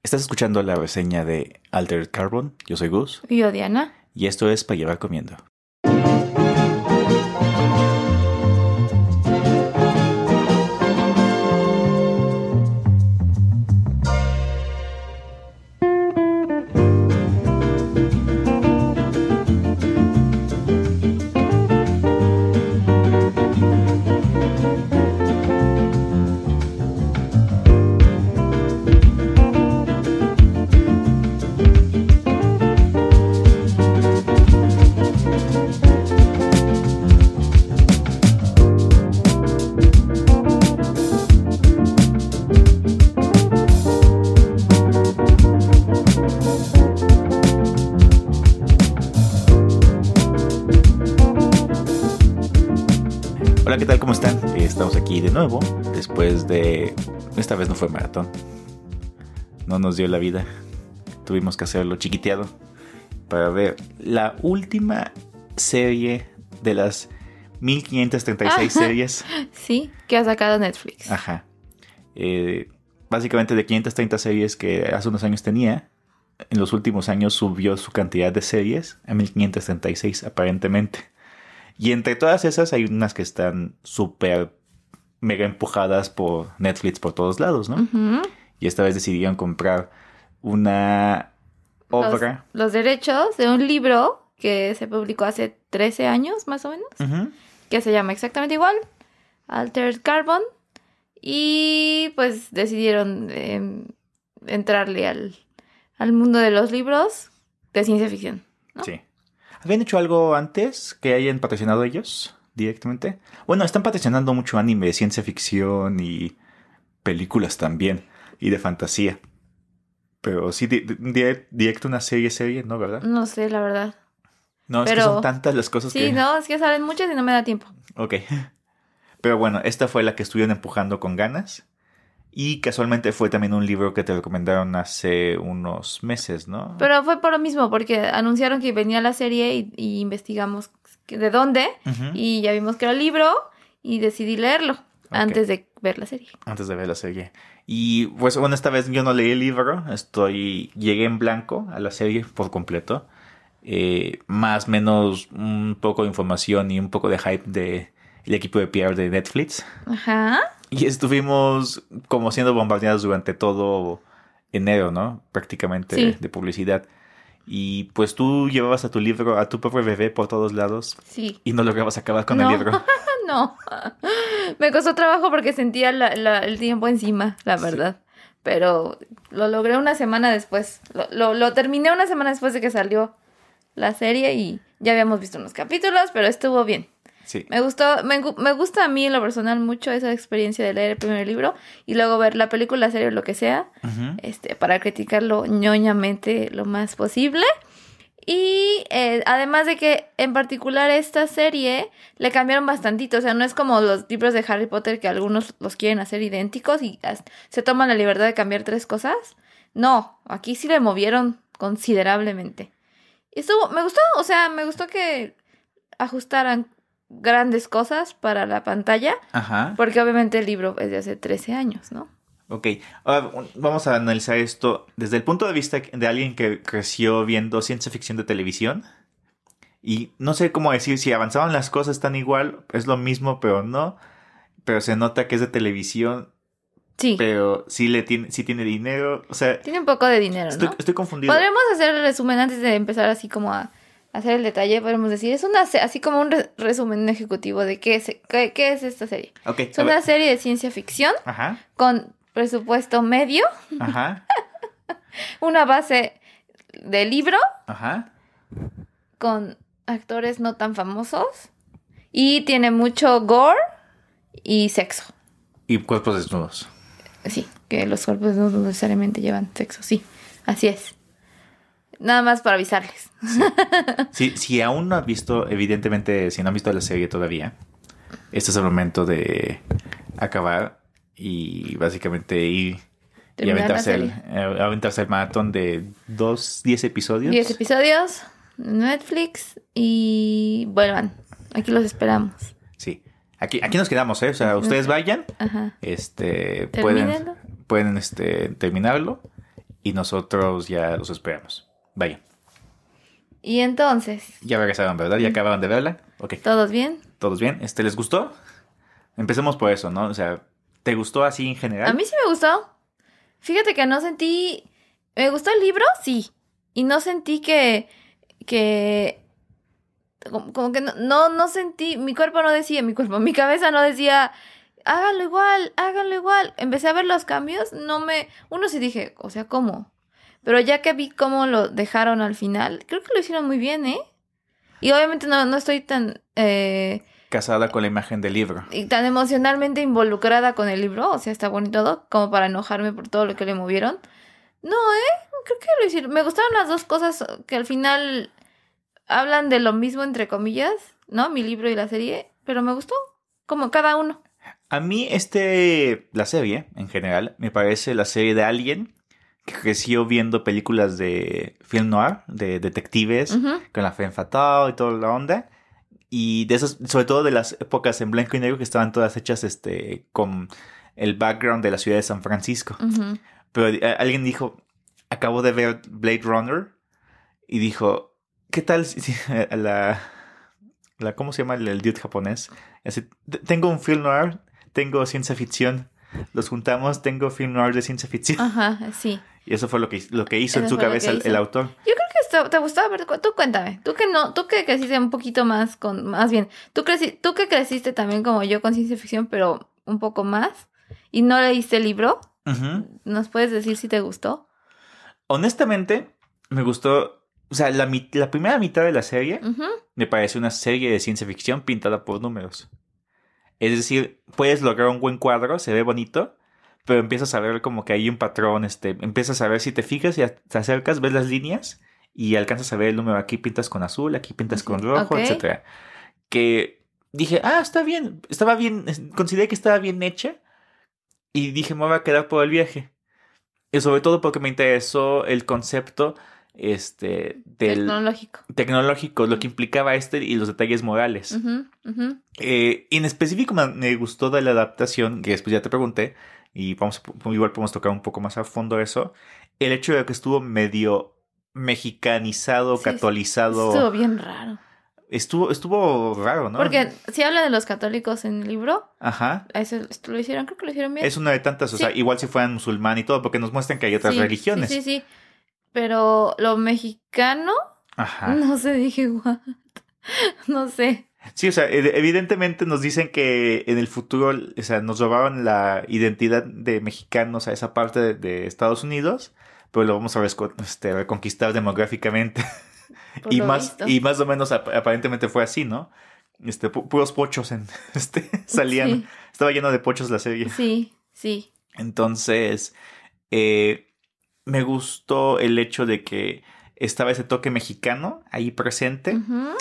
Estás escuchando la reseña de Altered Carbon. Yo soy Gus. Y yo, Diana. Y esto es Para Llevar Comiendo. Hola, ¿qué tal? ¿Cómo están? Estamos aquí de nuevo, después de... Esta vez no fue maratón. No nos dio la vida. Tuvimos que hacerlo chiquiteado para ver la última serie de las 1536 series. Sí, que ha sacado Netflix. Ajá. Básicamente de 530 series que hace unos años tenía, en los últimos años subió su cantidad de series a 1536 aparentemente. Y entre todas esas hay unas que están súper mega empujadas por Netflix por todos lados, ¿no? Uh-huh. Y esta vez decidieron comprar una obra. Los derechos de un libro que se publicó hace 13 años, más o menos. Uh-huh. Que se llama exactamente igual, Altered Carbon. Y pues decidieron entrarle al mundo de los libros de ciencia ficción, ¿no? Sí. ¿Habían hecho algo antes que hayan patrocinado ellos directamente? Bueno, están patrocinando mucho anime de ciencia ficción y películas también, y de fantasía. Pero sí, directo una serie, ¿no? ¿Verdad? No sé, la verdad. No, es que son tantas las cosas que... Sí, no, es que salen muchas y no me da tiempo. Ok. Pero bueno, esta fue la que estuvieron empujando con ganas. Y casualmente fue también un libro que te recomendaron hace unos meses, ¿no? Pero fue por lo mismo, porque anunciaron que venía la serie y investigamos de dónde. Uh-huh. Y ya vimos que era el libro y decidí leerlo antes de ver la serie. Antes de ver la serie. Y pues bueno, esta vez yo no leí el libro. Llegué en blanco a la serie por completo. Más o menos un poco de información y un poco de hype del equipo de PR de Netflix. Ajá. Y estuvimos como siendo bombardeados durante todo enero, ¿no? Prácticamente sí. de publicidad. Y pues tú llevabas a tu libro, a tu pobre bebé por todos lados. Sí. Y no lograbas acabar con el libro. No. Me costó trabajo porque sentía el tiempo encima, la verdad. Sí. Pero lo logré una semana después. Lo terminé una semana después de que salió la serie y ya habíamos visto unos capítulos, pero estuvo bien. Sí. Me gusta a mí en lo personal mucho esa experiencia de leer el primer libro y luego ver la película, la serie o lo que sea, uh-huh. Para criticarlo ñoñamente lo más posible. Y además de que en particular esta serie le cambiaron bastantito, o sea, no es como los libros de Harry Potter que algunos los quieren hacer idénticos y se toman la libertad de cambiar 3 cosas. No, aquí sí le movieron considerablemente. Y me gustó que ajustaran grandes cosas para la pantalla. Ajá. Porque obviamente el libro es de hace 13 años, ¿no? Ok, ahora vamos a analizar esto desde el punto de vista de alguien que creció viendo ciencia ficción de televisión. Y no sé cómo decir si avanzaban las cosas tan igual, es lo mismo, pero no. Pero se nota que es de televisión. Sí. Pero sí tiene dinero, o sea... Tiene un poco de dinero, ¿no? Estoy confundido. Podríamos hacer el resumen antes de empezar así como a hacer el detalle, podemos decir, es así como un resumen ejecutivo de qué es esta serie. Okay, es una serie de ciencia ficción. Ajá. Con presupuesto medio. Ajá. Una base de libro. Ajá. Con actores no tan famosos. Y tiene mucho gore y sexo. Y cuerpos desnudos. Sí, que los cuerpos no necesariamente llevan sexo, sí, así es. Nada más para avisarles. Sí. Si aún no has visto, evidentemente, si no han visto la serie todavía, este es el momento de acabar y básicamente ir y aventarse el maratón de 10 episodios. 10 episodios, Netflix y vuelvan. Aquí los esperamos. Sí. Aquí nos quedamos, ¿eh? O sea, ustedes vayan. Ajá. Pueden terminarlo. y nosotros ya los esperamos. Vaya. Y entonces... Ya regresaron, ¿verdad? ¿Ya acabaron de verla? Ok. ¿Todos bien? ¿Todos bien? ¿Les gustó? Empecemos por eso, ¿no? O sea, ¿te gustó así en general? A mí sí me gustó. Fíjate que no sentí... ¿Me gustó el libro? Sí. Y no sentí que... Como que no sentí... Mi cuerpo no decía... Mi cabeza no decía... Háganlo igual, háganlo igual. Empecé a ver los cambios, Uno sí dije, o sea, ¿cómo? Pero ya que vi cómo lo dejaron al final, creo que lo hicieron muy bien, ¿eh? Y obviamente no estoy tan... casada con la imagen del libro. Y tan emocionalmente involucrada con el libro, o sea, está bonito todo, como para enojarme por todo lo que le movieron. No, creo que lo hicieron. Me gustaron las dos cosas que al final hablan de lo mismo, entre comillas, ¿no? Mi libro y la serie, pero me gustó, como cada uno. A mí la serie, en general, me parece la serie de alguien que creció viendo películas de film noir, de detectives, con la femme fatale y toda la onda. Y de esas, sobre todo de las épocas en blanco y negro que estaban todas hechas con el background de la ciudad de San Francisco. Pero alguien dijo, acabo de ver Blade Runner y dijo, ¿qué tal si ¿cómo se llama el dude japonés? Así, tengo un film noir, tengo ciencia ficción, los juntamos, tengo film noir de ciencia ficción. Ajá, sí. Y eso fue lo que hizo en su cabeza el autor. Yo creo que te gustó. A ver, tú cuéntame. Tú que creciste un poquito más más bien, tú que creciste también como yo con ciencia ficción, pero un poco más, y no leíste el libro, ¿nos puedes decir si te gustó? Honestamente, me gustó, o sea, la primera mitad de la serie me parece una serie de ciencia ficción pintada por números. Es decir, puedes lograr un buen cuadro, se ve bonito, pero empiezas a ver como que hay un patrón, empiezas a ver si te fijas y te acercas, ves las líneas y alcanzas a ver el número. Aquí pintas con azul, aquí pintas con rojo, etcétera. Que dije, está bien, estaba bien, consideré que estaba bien hecha y dije, me voy a quedar por el viaje. Y sobre todo porque me interesó el concepto tecnológico, lo que implicaba y los detalles morales. En específico me gustó de la adaptación, que después ya te pregunté, y igual podemos tocar un poco más a fondo eso, el hecho de que estuvo medio mexicanizado, catolizado. Estuvo bien raro. Estuvo raro, ¿no? Porque si habla de los católicos en el libro, eso lo hicieron, creo que lo hicieron bien. Es una de tantas, o sea, igual si fueran musulmán y todo, porque nos muestran que hay otras religiones. Sí. Pero lo mexicano, no sé, dije, what? No sé. Sí, o sea, evidentemente nos dicen que en el futuro, o sea, nos robaron la identidad de mexicanos a esa parte de Estados Unidos, pero lo vamos a reconquistar demográficamente. y más o menos aparentemente fue así, ¿no? Puros pochos salían. Sí. Estaba lleno de pochos la serie. Sí. Entonces, me gustó el hecho de que estaba ese toque mexicano ahí presente.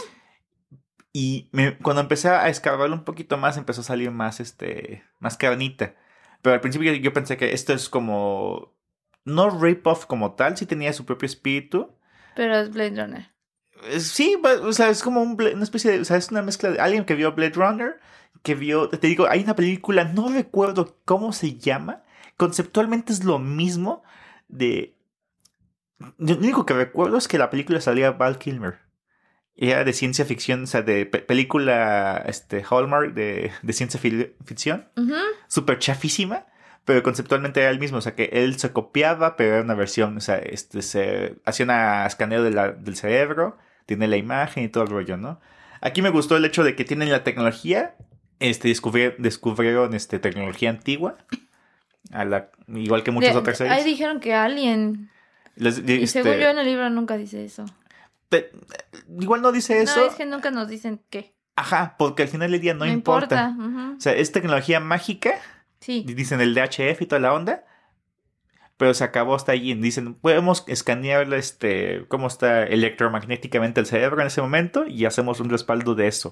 Y cuando empecé a escarbarlo un poquito más, empezó a salir más carnita. Pero al principio yo pensé que esto es como... No rip-off como tal, sí tenía su propio espíritu. Pero es Blade Runner. Sí, o sea, es como una especie de... O sea, es una mezcla de alguien que vio Blade Runner, que vio... Te digo, hay una película, no recuerdo cómo se llama. Conceptualmente es lo mismo de... Lo único que recuerdo es que la película salía Val Kilmer. Era de ciencia ficción, o sea, de película Hallmark de ciencia ficción. Súper chafísima, pero conceptualmente era el mismo. O sea, que él se copiaba, pero era una versión, o sea, se hacía un escaneo del cerebro, tiene la imagen y todo el rollo, ¿no? Aquí me gustó el hecho de que tienen la tecnología, descubrieron tecnología antigua, igual que muchas otras series. Ahí dijeron que Alien. Y según yo en el libro nunca dice eso. Igual no dice eso. No, es que nunca nos dicen qué. Ajá, porque al final del día no importa. O sea, es tecnología mágica. Sí. Dicen el DHF y toda la onda. Pero se acabó hasta allí. Dicen, podemos escanear cómo está electromagnéticamente el cerebro en ese momento y hacemos un respaldo de eso.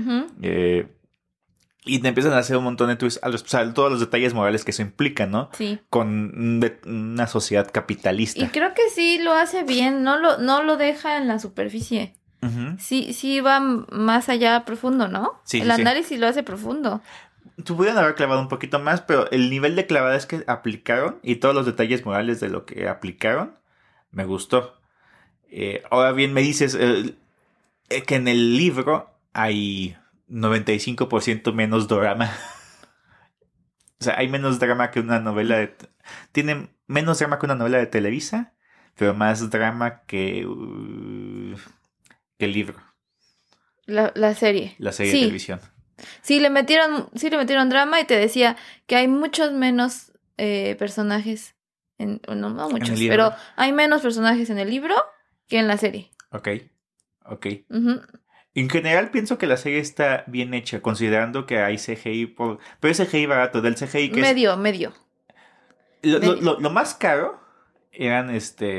Y te empiezan a hacer un montón de twists, o sea, todos los detalles morales que eso implica, ¿no? Sí. Con una sociedad capitalista. Y creo que sí lo hace bien, no lo deja en la superficie. Sí va más allá profundo, ¿no? Sí, el análisis lo hace profundo. pudieron haber clavado un poquito más, pero el nivel de clavada es que aplicaron y todos los detalles morales de lo que aplicaron me gustó. Ahora bien, me dices que en el libro hay 95% menos drama. O sea, hay menos drama que una novela tiene menos drama que una novela de Televisa, pero más drama que el libro. La serie. La serie de televisión. Sí, le metieron drama y te decía que hay muchos menos personajes. No muchos, pero hay menos personajes en el libro que en la serie. Ok. Uh-huh. En general pienso que la serie está bien hecha, considerando que hay CGI pero es CGI barato, del CGI que medio. Lo más caro eran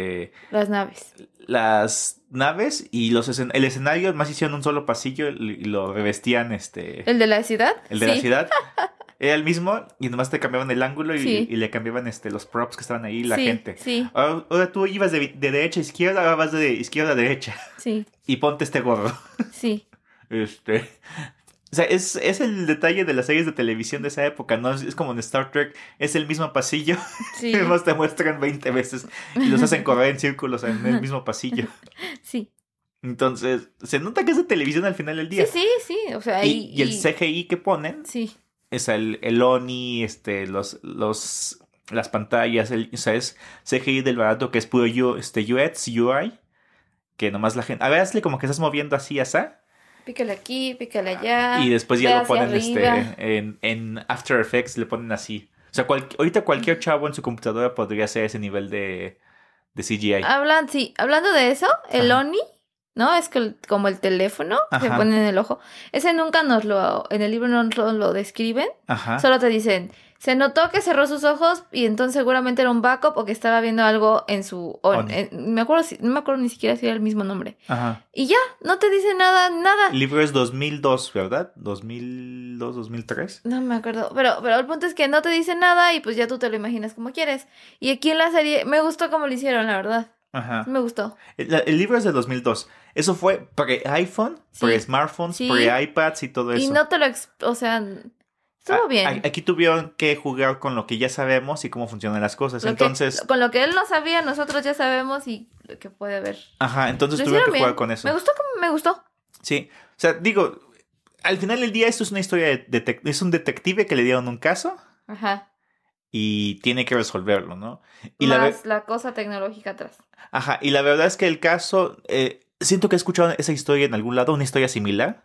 las naves y el escenario más hicieron un solo pasillo y lo revestían ¿El de la ciudad? El de la ciudad era el mismo y nomás te cambiaban el ángulo y le cambiaban los props que estaban ahí, la gente. Sí. Ahora tú ibas de derecha a izquierda, ahora vas de izquierda a derecha. Sí. Y ponte este gorro. Sí. O sea, es el detalle de las series de televisión de esa época, ¿no? Es como en Star Trek, es el mismo pasillo. Sí. Además te muestran 20 veces y los hacen correr en círculos en el mismo pasillo. Sí. Entonces, se nota que es de televisión al final del día. Sí. O sea, y el CGI que ponen es el ONI, las pantallas, o sea, es CGI del barato que es puro UX, UI, que nomás la gente... A ver, hazle como que estás moviendo así, asá. Pícale aquí, pícale allá. Y después ya lo ponen en After Effects, le ponen así. O sea, ahorita cualquier chavo en su computadora podría hacer ese nivel de CGI. Hablando de eso, el ONI, ¿no? Es como el teléfono que se pone en el ojo. Ese nunca en el libro no nos lo describen. Ajá. Solo te dicen, se notó que cerró sus ojos y entonces seguramente era un backup o que estaba viendo algo en su... no me acuerdo ni siquiera si era el mismo nombre. Ajá. Y ya, no te dice nada. El libro es 2002, ¿verdad? 2002, 2003. No me acuerdo, pero el punto es que no te dice nada y pues ya tú te lo imaginas como quieres. Y aquí en la serie me gustó cómo lo hicieron, la verdad. Ajá. Me gustó. El libro es de 2002. Eso fue pre-iPhone, pre-smartphones, pre-iPads y todo eso. Y no te lo... Estuvo bien. Aquí tuvieron que jugar con lo que ya sabemos y cómo funcionan las cosas. Con lo que él no sabía, nosotros ya sabemos y lo que puede haber. Ajá, entonces tuvieron que jugar con eso. Me gustó. Sí, o sea, digo, al final del día esto es una historia es un detective que le dieron un caso. Ajá. Y tiene que resolverlo, ¿no? Y la cosa tecnológica atrás. Ajá, y la verdad es que el caso... siento que he escuchado esa historia en algún lado, una historia similar.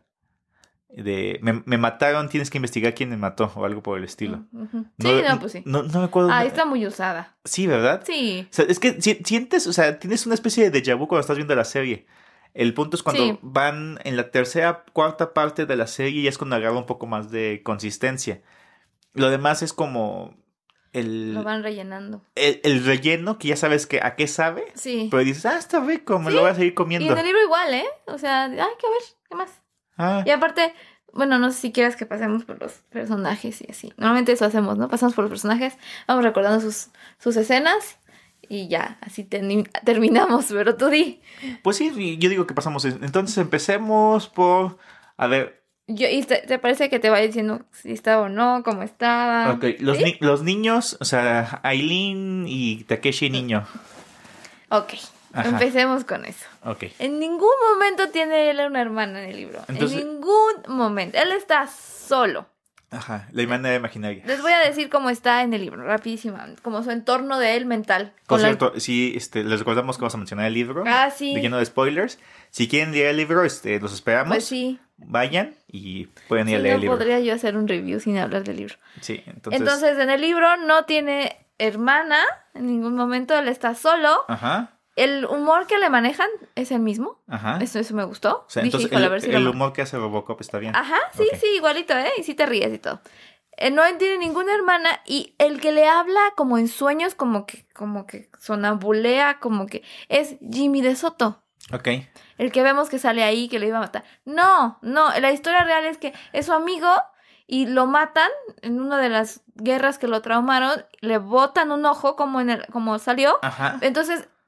Me mataron, tienes que investigar quién me mató o algo por el estilo. Uh-huh. Pues sí. No me acuerdo. Está muy usada. Sí, ¿verdad? Sí. O sea, es que sientes, o sea, tienes una especie de déjà vu cuando estás viendo la serie. El punto es cuando van en la tercera, cuarta parte de la serie y es cuando agarra un poco más de consistencia. Lo demás es como lo van rellenando. El relleno, que ya sabes a qué sabe. Sí. Pero dices, está rico, me lo voy a seguir comiendo. Y en el libro igual, ¿eh? O sea, hay que ver, ¿qué más? Y aparte, bueno, no sé si quieras que pasemos por los personajes y así. Normalmente eso hacemos, ¿no? Pasamos por los personajes, vamos recordando sus escenas y ya, así terminamos, pero tú di. Pues sí, yo digo que pasamos. Entonces empecemos por, a ver... ¿Y te parece que te vaya diciendo si estaba o no, cómo estaba? Ok, los niños, o sea, Aileen y Takeshi niño. Ok. Ajá. Empecemos con eso. Okay. En ningún momento tiene él una hermana en el libro. Entonces, en ningún momento. Él está solo. Ajá, la hermana imaginaria. Les voy a decir cómo está en el libro, rapidísimo. Como su entorno de él mental. Por cierto, sí, les recordamos que vamos a mencionar el libro. Sí. Lleno de spoilers. Si quieren leer el libro, los esperamos. Pues sí. Vayan y pueden ir a leer el libro. Podría yo hacer un review sin hablar del libro. Sí, entonces en el libro no tiene hermana en ningún momento. Él está solo. Ajá. El humor que le manejan es el mismo. Ajá. Eso me gustó. O sea, dije, entonces el humor que hace Robocop está bien. Ajá, sí, okay. Sí, igualito, ¿eh? Y sí te ríes y todo. No tiene ninguna hermana y el que le habla como en sueños, como que sonambulea, como que es Jimmy de Soto. Ok. El que vemos que sale ahí, que le iba a matar. No, la historia real es que es su amigo y lo matan en una de las guerras que lo traumaron, le botan un ojo como salió. Ajá. Entonces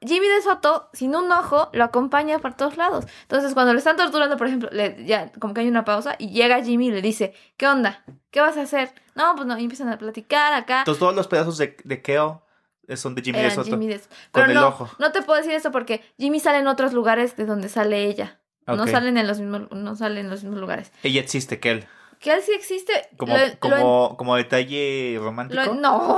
Jimmy de Soto, sin un ojo, lo acompaña por todos lados. Entonces, cuando lo están torturando, por ejemplo, ya como que hay una pausa y llega Jimmy y le dice, ¿qué onda? ¿Qué vas a hacer? No, pues no, y empiezan a platicar acá. Entonces, todos los pedazos de Kale son de Jimmy de Soto. Jimmy de Soto. Con Pero el ojo. No te puedo decir eso porque Jimmy sale en otros lugares de donde sale ella. Okay. No salen en los mismos lugares. Ella existe, Kale. Kale sí existe. Como detalle romántico. No.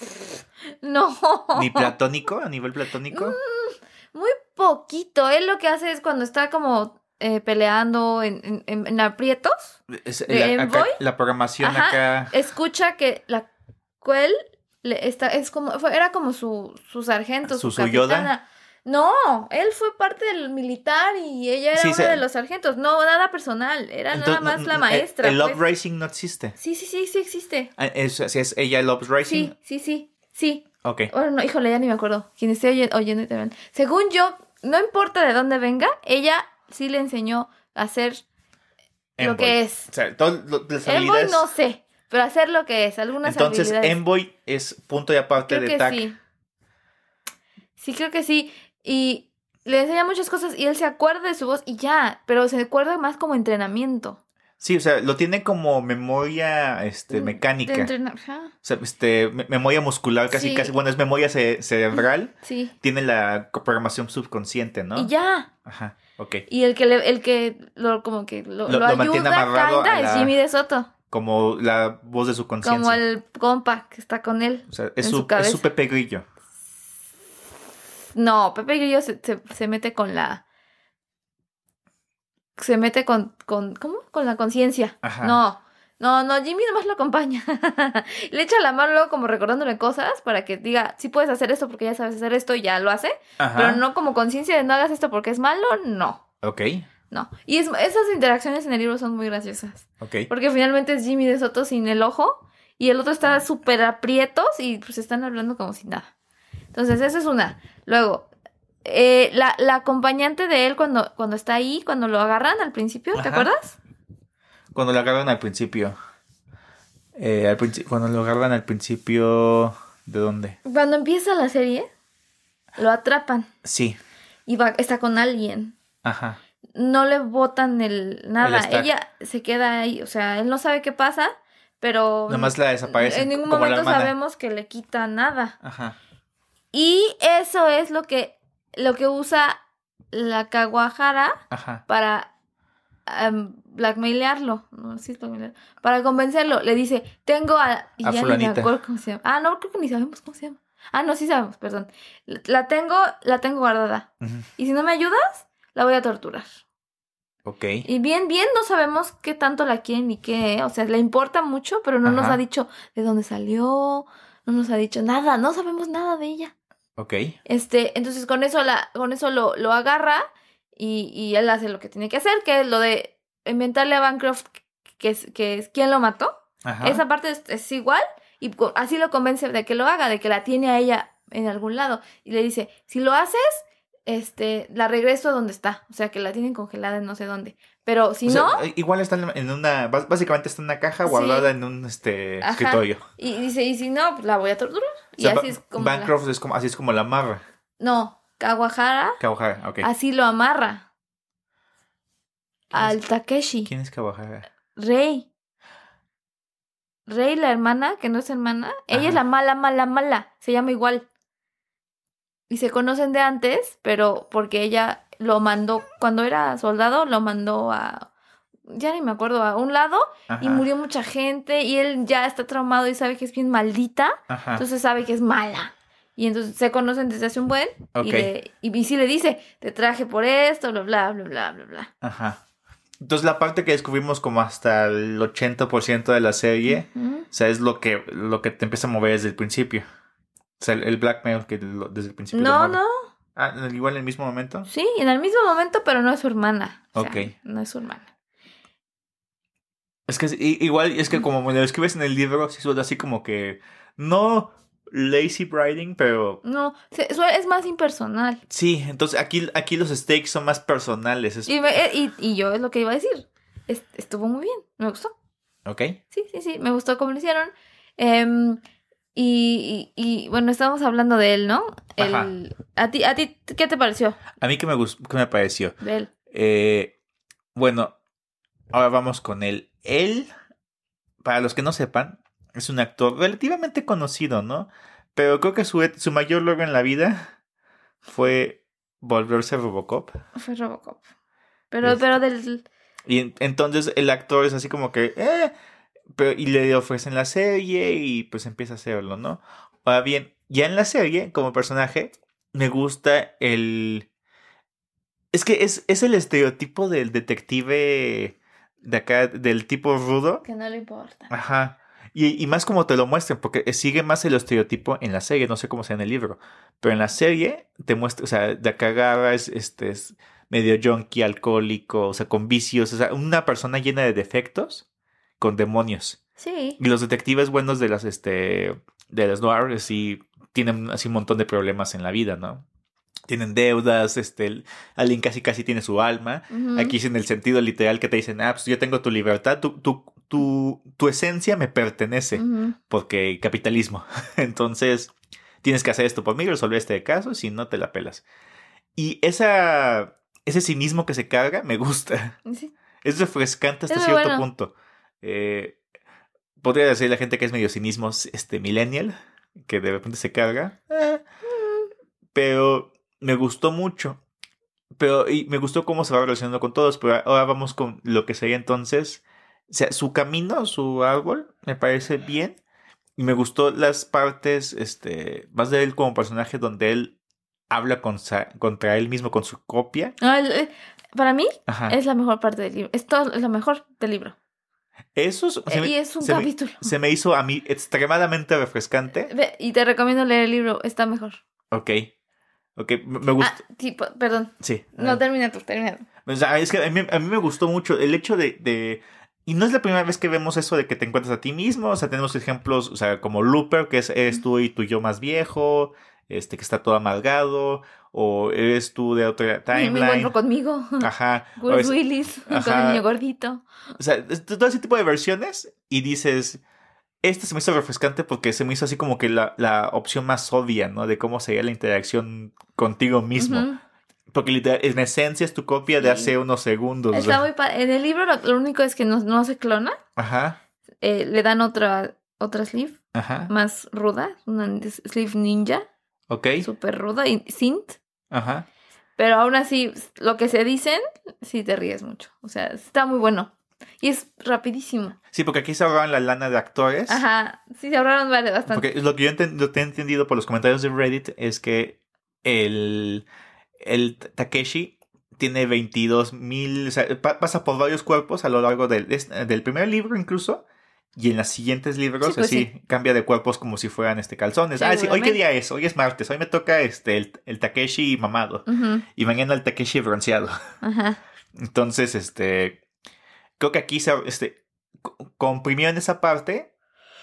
¿Ni platónico? ¿A nivel platónico? Muy poquito. Él lo que hace es cuando está como peleando en aprietos. La programación acá. Escucha que la Quell era como su sargento, su capitana. Yoda. No, él fue parte del militar y ella era una de los sargentos. No, nada personal. Era nada más la maestra. ¿El Love Racing no existe? Sí existe. ¿Es ella el Love Racing? Sí. Ok. Bueno, no, híjole, ya ni me acuerdo. Quien esté oyendo también. Según yo, no importa de dónde venga, ella sí le enseñó a hacer lo que es. O sea, todas las habilidades. Envoy no sé, pero hacer lo que es. Algunas habilidades. Entonces, Envoy es punto y aparte de TAC. Sí, creo que sí. Y le enseña muchas cosas y él se acuerda de su voz y ya, pero se acuerda más como entrenamiento. Sí, o sea, lo tiene como memoria mecánica. O sea, memoria muscular, casi. Bueno, es memoria cerebral. Sí. Tiene la programación subconsciente, ¿no? Y ya. Ajá, ok. Y el que lo mantiene amarrado es Jimmy de Soto. Como la voz de su conciencia. Como el compa que está con él. O sea, es su Pepe Grillo. No, Pepe Grillo se mete con la... Se mete con ¿cómo? Con la conciencia. No, Jimmy nomás lo acompaña. Le echa la mano luego como recordándole cosas para que diga, sí puedes hacer esto porque ya sabes hacer esto y ya lo hace. Ajá. Pero no como conciencia de no hagas esto porque es malo, no. Ok. No. Y esas interacciones en el libro son muy graciosas. Ok. Porque finalmente es Jimmy de Soto sin el ojo y el otro está súper aprietos y pues están hablando como si nada. Entonces, esa es una. Luego, la acompañante de él cuando está ahí, cuando lo agarran al principio, ¿te acuerdas? Cuando lo agarran al principio. Cuando lo agarran al principio, ¿de dónde? Cuando empieza la serie, lo atrapan. Sí. Y está con alguien. Ajá. No le botan nada. Ella se queda ahí. O sea, él no sabe qué pasa, pero... Nomás la desaparece. En ningún momento sabemos que le quita nada. Ajá. Y eso es lo que usa la Kawahara para blackmailearlo. No, sí, para convencerlo. Le dice, tengo y ya fulanita. Ni me acuerdo cómo se llama. No, creo que ni sabemos cómo se llama. No, sí sabemos, perdón. La tengo guardada. Uh-huh. Y si no me ayudas, la voy a torturar. Ok. Y bien, no sabemos qué tanto la quieren ni qué. O sea, le importa mucho, pero no nos ha dicho de dónde salió. No nos ha dicho nada. No sabemos nada de ella. Ok. Entonces con eso lo agarra y él hace lo que tiene que hacer, que es lo de inventarle a Bancroft que es quién lo mató. Ajá. Esa parte es igual y así lo convence de que lo haga, de que la tiene a ella en algún lado y le dice, si lo haces, la regreso a donde está, o sea que la tienen congelada en no sé dónde, pero si no... Igual está en una, básicamente está en una caja guardada en un escritorio. Y dice, y si no, pues la voy a torturar. Y sea, así es como Bancroft así es como la amarra. No, Kawahara, ok. Así lo amarra. Al Takeshi. ¿Quién es Kawahara? Rei, la hermana, que no es hermana, ella es la mala, se llama igual. Y se conocen de antes, pero porque ella lo mandó, cuando era soldado, lo mandó ya ni me acuerdo, a un lado. Ajá. Y murió mucha gente y él ya está traumado y sabe que es bien maldita. Ajá. Entonces sabe que es mala. Y entonces se conocen desde hace un buen. Okay. Y sí le dice, te traje por esto, bla, bla, bla, bla, bla, bla. Ajá. Entonces la parte que descubrimos como hasta el 80% de la serie, o sea, es lo que te empieza a mover desde el principio. O sea, el blackmail que desde el principio. No. ¿Igual en el mismo momento? Sí, en el mismo momento, pero no es su hermana. O sea, ok. No es su hermana. Es que igual, es que como me lo escribes en el libro, sí suena así como que... No lazy writing, pero... No, es más impersonal. Sí, entonces aquí los stakes son más personales. Y yo es lo que iba a decir. Estuvo muy bien, me gustó. Ok. Sí, me gustó cómo lo hicieron. Y bueno, estábamos hablando de él, ¿no? Ajá. ¿A ti qué te pareció A mí, ¿qué me pareció? de él? Bueno, ahora vamos con él. Él, para los que no sepan, es un actor relativamente conocido, ¿no? Pero creo que su mayor logro en la vida fue volverse Robocop. Fue Robocop. Pero del... Y entonces el actor es así como que... y le ofrecen la serie y pues empieza a hacerlo, ¿no? Ahora bien, ya en la serie, como personaje, me gusta el... Es que es el estereotipo del detective de acá, del tipo rudo. Que no le importa. Ajá. Y más como te lo muestran, porque sigue más el estereotipo en la serie, no sé cómo sea en el libro. Pero en la serie te muestra, o sea, de acá agarra es medio junkie, alcohólico, o sea, con vicios, o sea, una persona llena de defectos, con demonios. Sí. Y los detectives buenos de las noir, sí, tienen así un montón de problemas en la vida, ¿no? Tienen deudas, alguien casi tiene su alma. Uh-huh. Aquí es en el sentido literal que te dicen, pues yo tengo tu libertad, tu esencia me pertenece, Uh-huh. porque capitalismo. Entonces, tienes que hacer esto por mí, resolver este caso, si no te la pelas. Y ese cinismo que se carga, me gusta. Sí. Es refrescante hasta Es cierto punto. Podría decir la gente que es medio cinismo, millennial, que de repente se carga. Pero me gustó mucho. Y me gustó cómo se va relacionando con todos. Pero ahora vamos con lo que sería entonces. O sea, su camino, su árbol, me parece bien. Y me gustó las partes más de él como personaje donde él habla contra él mismo, con su copia. Para mí, Ajá. es la mejor parte del libro. Es la mejor del libro. Eso y es un capítulo. Se me hizo a mí extremadamente refrescante. Y te recomiendo leer el libro. Está mejor. Ok, me gusta. Perdón. Sí. No, termina tú. O sea, es que a mí me gustó mucho el hecho de... Y no es la primera vez que vemos eso de que te encuentras a ti mismo. O sea, tenemos ejemplos, o sea, como Looper, que eres tú y tu yo más viejo, que está todo amargado, o eres tú de otra timeline. Me encuentro conmigo. Ajá. Bruce Willis, ajá, con el niño gordito. O sea, todo ese tipo de versiones y dices... Se me hizo refrescante porque se me hizo así como que la opción más obvia, ¿no? De cómo sería la interacción contigo mismo. Uh-huh. Porque literal, en esencia es tu copia de hace unos segundos. Está muy en el libro lo único es que no se clona. Ajá. Le dan otra sleeve. Ajá. Más ruda. Una sleeve ninja. Ok. Súper ruda y synth. Ajá. Pero aún así, lo que se dicen, sí te ríes mucho. O sea, está muy bueno. Y es rapidísimo. Sí, porque aquí se ahorraron la lana de actores. Ajá, sí, se ahorraron bastante. Porque lo que yo he entendido por los comentarios de Reddit es que el Takeshi tiene 22,000... O sea, pasa por varios cuerpos a lo largo del primer libro incluso. Y en los siguientes libros, sí, pues así, sí. Cambia de cuerpos como si fueran calzones. Sí, ¿hoy qué día es? Hoy es martes. Hoy me toca el Takeshi mamado. Uh-huh. Y mañana el Takeshi bronceado. Ajá. Entonces, creo que aquí se comprimió en esa parte,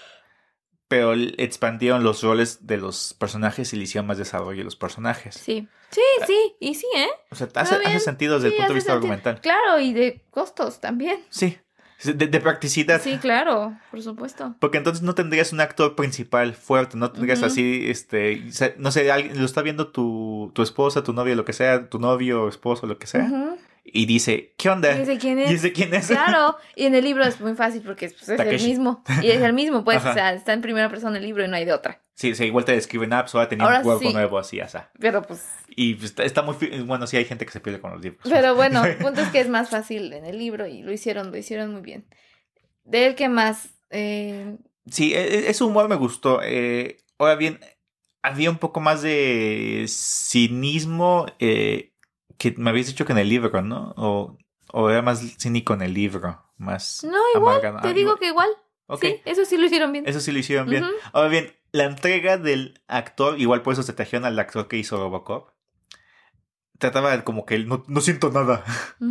pero expandieron los roles de los personajes y le hicieron más desarrollo a los personajes. Sí, y sí, ¿eh? O sea, hace sentido desde el punto de vista argumental. Claro, y de costos también. Sí, de practicidad. Sí, claro, por supuesto. Porque entonces no tendrías un actor principal fuerte, no tendrías así, no sé, alguien lo está viendo tu esposa, tu novia, lo que sea, tu novio, esposo, lo que sea. Uh-huh. Y dice, ¿qué onda? ¿Y dice quién es? Claro, y en el libro es muy fácil porque es el mismo. Y es el mismo, pues, o sea, está en primera persona el libro y no hay de otra. Sí, igual te describen, pues ahora tenía un cuerpo nuevo, así, Pero pues... Y está muy... Bueno, sí hay gente que se pierde con los libros. Pero bueno, el punto es que es más fácil en el libro y lo hicieron muy bien. ¿De él qué más? Sí, ese humor me gustó. Ahora bien, había un poco más de cinismo... que me habías dicho que en el libro, ¿no? O era más cínico en el libro, más no, igual, amargado. Te digo que igual. Okay. Sí, eso sí lo hicieron bien. Eso sí lo hicieron bien. Ahora bien, la entrega del actor, igual por eso se trajeron al actor que hizo Robocop, trataba como que no siento nada.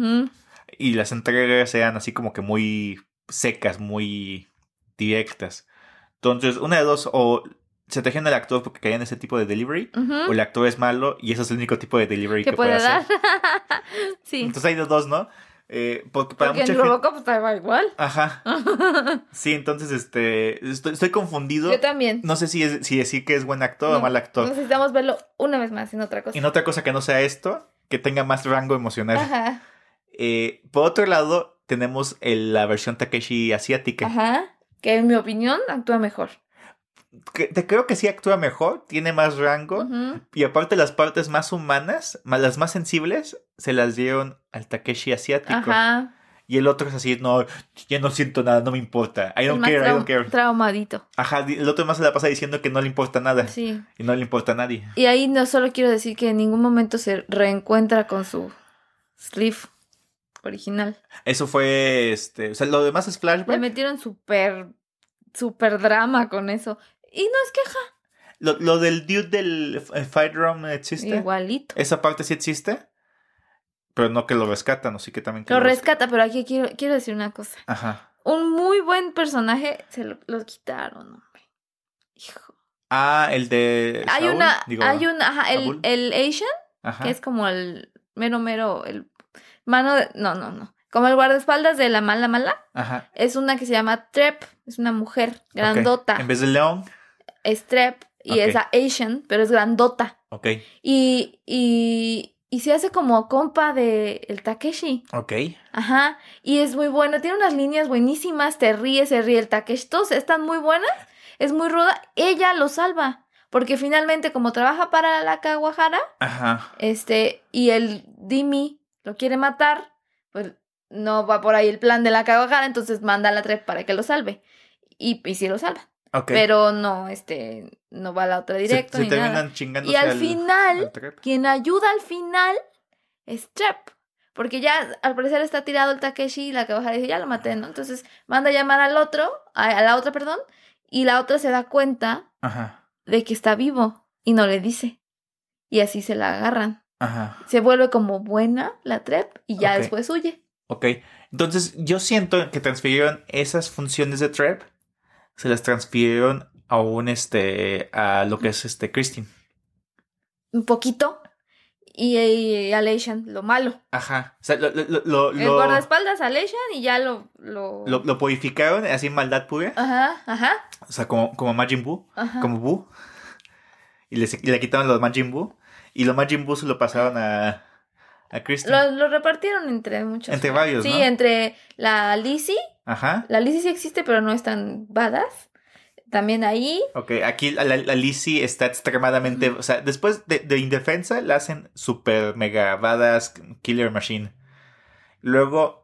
Y las entregas eran así como que muy secas, muy directas. Entonces, una de dos, o se trajeron al actor porque caían en ese tipo de delivery, o el actor es malo y ese es el único tipo de delivery que puede dar. Sí. Entonces hay de dos, ¿no? Porque para Porque mucha en gente... Robocop estaba igual. Ajá. Sí, entonces, estoy confundido. Yo también. No sé si decir que es buen actor o mal actor. Necesitamos verlo una vez más en otra cosa. En otra cosa que no sea esto, que tenga más rango emocional. Ajá. Por otro lado, tenemos la versión Takeshi asiática. Ajá. Que en mi opinión actúa mejor. Te creo que sí actúa mejor, tiene más rango. Uh-huh. Y aparte las partes más humanas, las más sensibles, se las dieron al Takeshi asiático. Ajá. Y el otro es así, no, ya no siento nada, no me importa. I don't care. Traumadito. Ajá, el otro más se la pasa diciendo que no le importa nada. Sí. Y no le importa a nadie. Y ahí no solo quiero decir que en ningún momento se reencuentra con su sleeve original. Eso fue, o sea, lo demás es flashback. Le metieron súper drama con eso. Y no es queja. Lo del dude del Fight Drum existe. Igualito. Esa parte sí existe. Pero no que lo rescatan, así que también... Que lo rescata, pero aquí quiero decir una cosa. Ajá. Un muy buen personaje se lo quitaron, hombre. Hijo. El de Saúl, ajá, el Asian, ajá. que es como el mero, el mano de, no. Como el guardaespaldas de la mala. Ajá. Es una que se llama Trep, es una mujer grandota. Okay. En vez de León. Es Trep y es Asian, pero es grandota. Ok. Y se hace como compa de el Takeshi. Ok. Ajá. Y es muy bueno. Tiene unas líneas buenísimas. Se ríe el Takeshi. Todos están muy buenas. Es muy ruda. Ella lo salva. Porque finalmente, como trabaja para la Kawahara, ajá. Y el Dimi lo quiere matar, pues no va por ahí el plan de la Kawahara, entonces manda a la Trep para que lo salve. Y sí lo salva. Okay. Pero no, no va a la otra directo se ni terminan nada. chingándose y al final, quien ayuda al final es Trep. Porque ya al parecer está tirado el Takeshi y la Kawahara dice, ya lo maté, ¿no? Entonces manda a llamar a la otra, y la otra se da cuenta de que está vivo y no le dice. Y así se la agarran. Ajá. Se vuelve como buena la Trep y ya después huye. Ok. Entonces yo siento que transfirieron esas funciones de Trep. Se las transfirieron a a lo que es Christine. Un poquito. Y al Asian, lo malo. Ajá. O sea, el guardaespaldas al Asian y ya lo purificaron así en maldad pura. Ajá. O sea, como Majin Buu. Ajá. Como Buu. Y le quitaron los Majin Buu. Y los Majin Buu se lo pasaron a Christine. Lo repartieron entre muchos. Entre varios, sí, ¿no? entre la Lizzie. Ajá. La Lizzie sí existe, pero no es tan badass. También ahí. Ok, aquí la Lizzie está extremadamente... O sea, después de Indefensa la hacen super mega badass killer machine. Luego,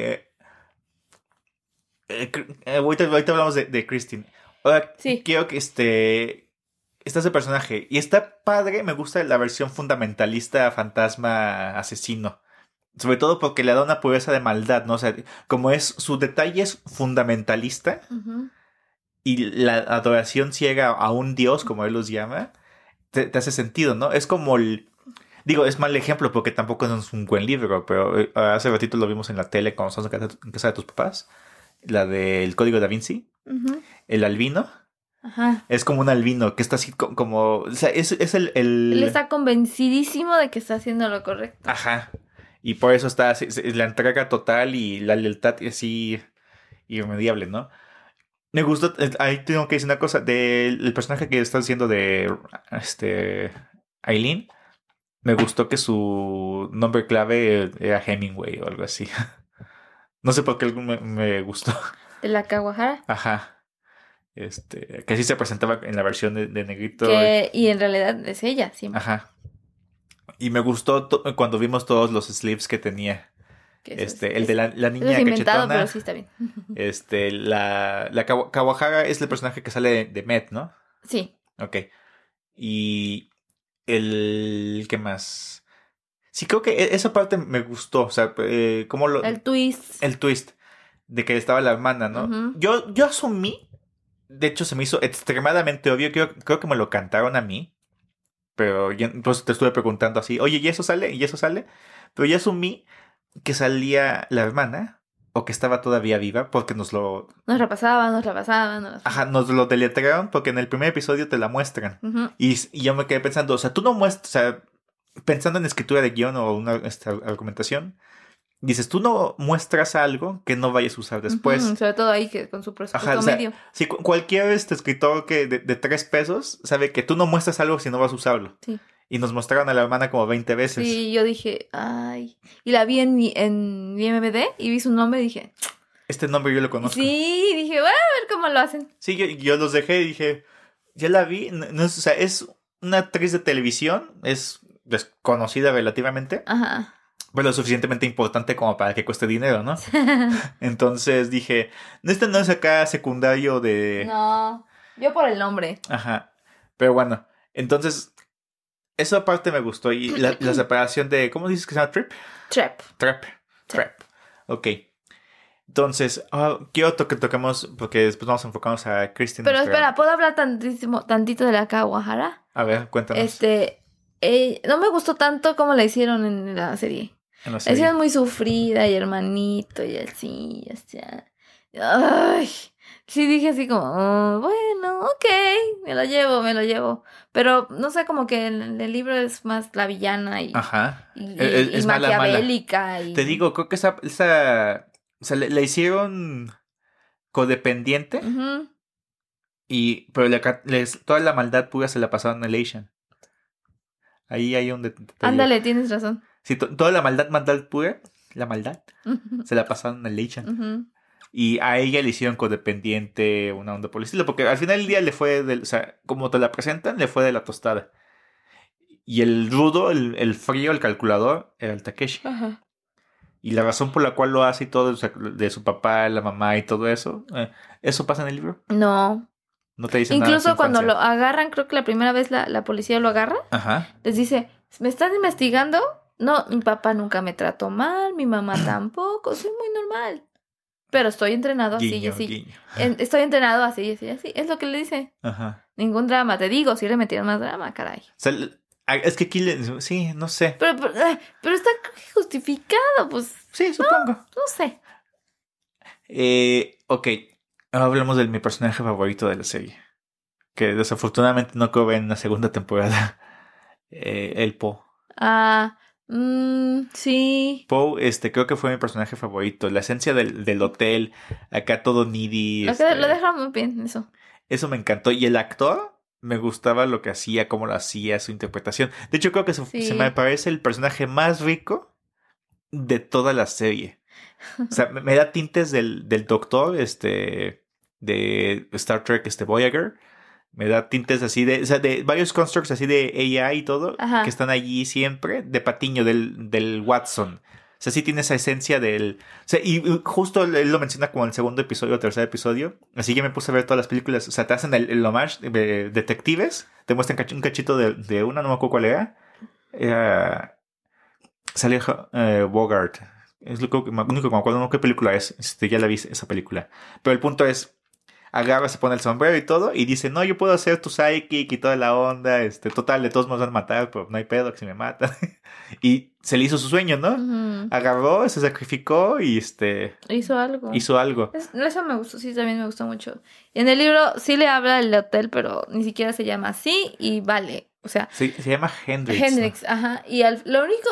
ahorita hablamos de Christine. Ahora, quiero que está ese personaje. Y está padre, me gusta la versión fundamentalista, fantasma, asesino. Sobre todo porque le da una pureza de maldad, ¿no? O sea, como su detalle es fundamentalista... Uh-huh. Y la adoración ciega a un dios, como él los llama, te hace sentido, ¿no? Es como digo, es mal ejemplo porque tampoco es un buen libro, pero hace ratito lo vimos en la tele cuando estamos en casa de tus papás. La del Código Da Vinci. Uh-huh. El albino. Ajá. Es como un albino que está así como... O sea, es el... Él está convencidísimo de que está haciendo lo correcto. Ajá. Y por eso está la entrega total y la lealtad así irremediable, ¿no? Me gustó, ahí tengo que decir una cosa, del personaje que está haciendo de Aileen, me gustó que su nombre clave era Hemingway o algo así. No sé por qué me gustó. ¿De la Kawahara? Ajá. Que así se presentaba en la versión de Negrito. Y en realidad es ella, siempre. Ajá. Y me gustó cuando vimos todos los sleeves que tenía. El de la niña cachetona. Pero sí está bien. La Kawahara es el personaje que sale de Met, ¿no? Sí. Ok. Y ¿qué más? Sí, creo que esa parte me gustó. O sea, como el twist. El twist. De que estaba la hermana, ¿no? Uh-huh. Yo asumí. De hecho, se me hizo extremadamente obvio. Creo que me lo cantaron a mí. Pero entonces te estuve preguntando así. Oye, ¿y eso sale? ¿Y eso sale? Pero yo asumí que salía la hermana o que estaba todavía viva porque nos la pasaban. Ajá, nos lo deletrearon porque en el primer episodio te la muestran. Uh-huh. Y yo me quedé pensando, o sea, tú no muestras, o sea, pensando en escritura de guión o una argumentación, dices, tú no muestras algo que no vayas a usar después. Sobre todo ahí que con su presupuesto Ajá, o sea, medio. si cualquier escritor que de 3 pesos sabe que tú no muestras algo si no vas a usarlo. Sí. Y nos mostraron a la hermana como 20 veces. Sí, yo dije, ay. Y la vi en mi MVD y vi su nombre y dije... Este nombre yo lo conozco. Sí, dije, voy a ver cómo lo hacen. Sí, yo los dejé y dije, ya la vi. No es, o sea, es una actriz de televisión, es desconocida relativamente. Ajá. Pero lo suficientemente importante como para que cueste dinero, ¿no? Entonces dije, este no es acá secundario de... No, yo por el nombre. Ajá. Pero bueno, entonces, eso aparte me gustó. Y la separación de... ¿Cómo dices que se llama? Trap. Ok. Entonces, quiero que toquemos, porque después vamos a enfocarnos a Kristen. Pero espera, ¿puedo hablar tantito de la Kawahara? A ver, cuéntanos. No me gustó tanto como la hicieron en la serie. La hicieron muy sufrida y hermanito y así, Ay, sí dije así como, bueno, ok, me lo llevo. Pero no sé, como que en el libro es más la villana y, ajá. y es maquiavélica. mala. Y... Te digo, creo que esa o sea, le hicieron codependiente. Uh-huh. Pero toda la maldad pura se la pasaron a Leishan. Ahí hay un detalle. Ándale, tienes razón. Sí, toda la maldad pura, la maldad, se la pasaron a Leishan. Uh-huh. Y a ella le hicieron codependiente, una onda por el estilo. Porque al final del día le fue o sea, como te la presentan, le fue de la tostada. Y el rudo, el frío, el calculador, era el Takeshi. Uh-huh. Y la razón por la cual lo hace y todo, o sea, de su papá, la mamá y todo eso, ¿eso pasa en el libro? No. No te dicen Incluso nada. Cuando lo agarran, creo que la primera vez la policía lo agarra. Ajá. Les dice, ¿me están investigando? No, mi papá nunca me trató mal, mi mamá tampoco, soy muy normal. Pero estoy entrenado así y así. Estoy entrenado así y así. Es lo que le dice. Ajá. Ningún drama, te digo, si le metieron más drama, caray. O sea, es que aquí sí, no sé. Pero está justificado, pues. Sí, supongo. No sé. Ok. Ahora hablamos de mi personaje favorito de la serie. Que desafortunadamente no creo ver en la segunda temporada. El Poe. Sí. Poe, creo que fue mi personaje favorito. La esencia del hotel. Acá todo needy. Lo dejaron muy bien, eso. Eso me encantó. Y el actor, me gustaba lo que hacía, cómo lo hacía, su interpretación. De hecho, creo que se me parece el personaje más rico de toda la serie. O sea, me da tintes del doctor, de Star Trek, Voyager. Me da tintes así o sea, de varios constructs así de AI y todo, ajá, que están allí siempre, de Patiño, del Watson. O sea, sí tiene esa esencia del... O sea, y justo él lo menciona como en el segundo episodio o tercer episodio. Así que me puse a ver todas las películas. O sea, te hacen el homage de detectives. Te muestran un cachito de una, no me acuerdo cuál era. Salió Bogart. Es lo único que me acuerdo, no qué película es. Ya la vi esa película. Pero el punto es, agarra, se pone el sombrero y todo, y dice, no, yo puedo hacer tu psychic y toda la onda, total, de todos me van a matar, pero no hay pedo que se me matan. Y se le hizo su sueño, ¿no? Uh-huh. Agarró, se sacrificó y hizo algo. Eso me gustó, sí, también me gustó mucho. En el libro sí le habla del hotel, pero ni siquiera se llama así y vale, o sea... Sí, se llama Hendrix. ¿No? Ajá, y lo único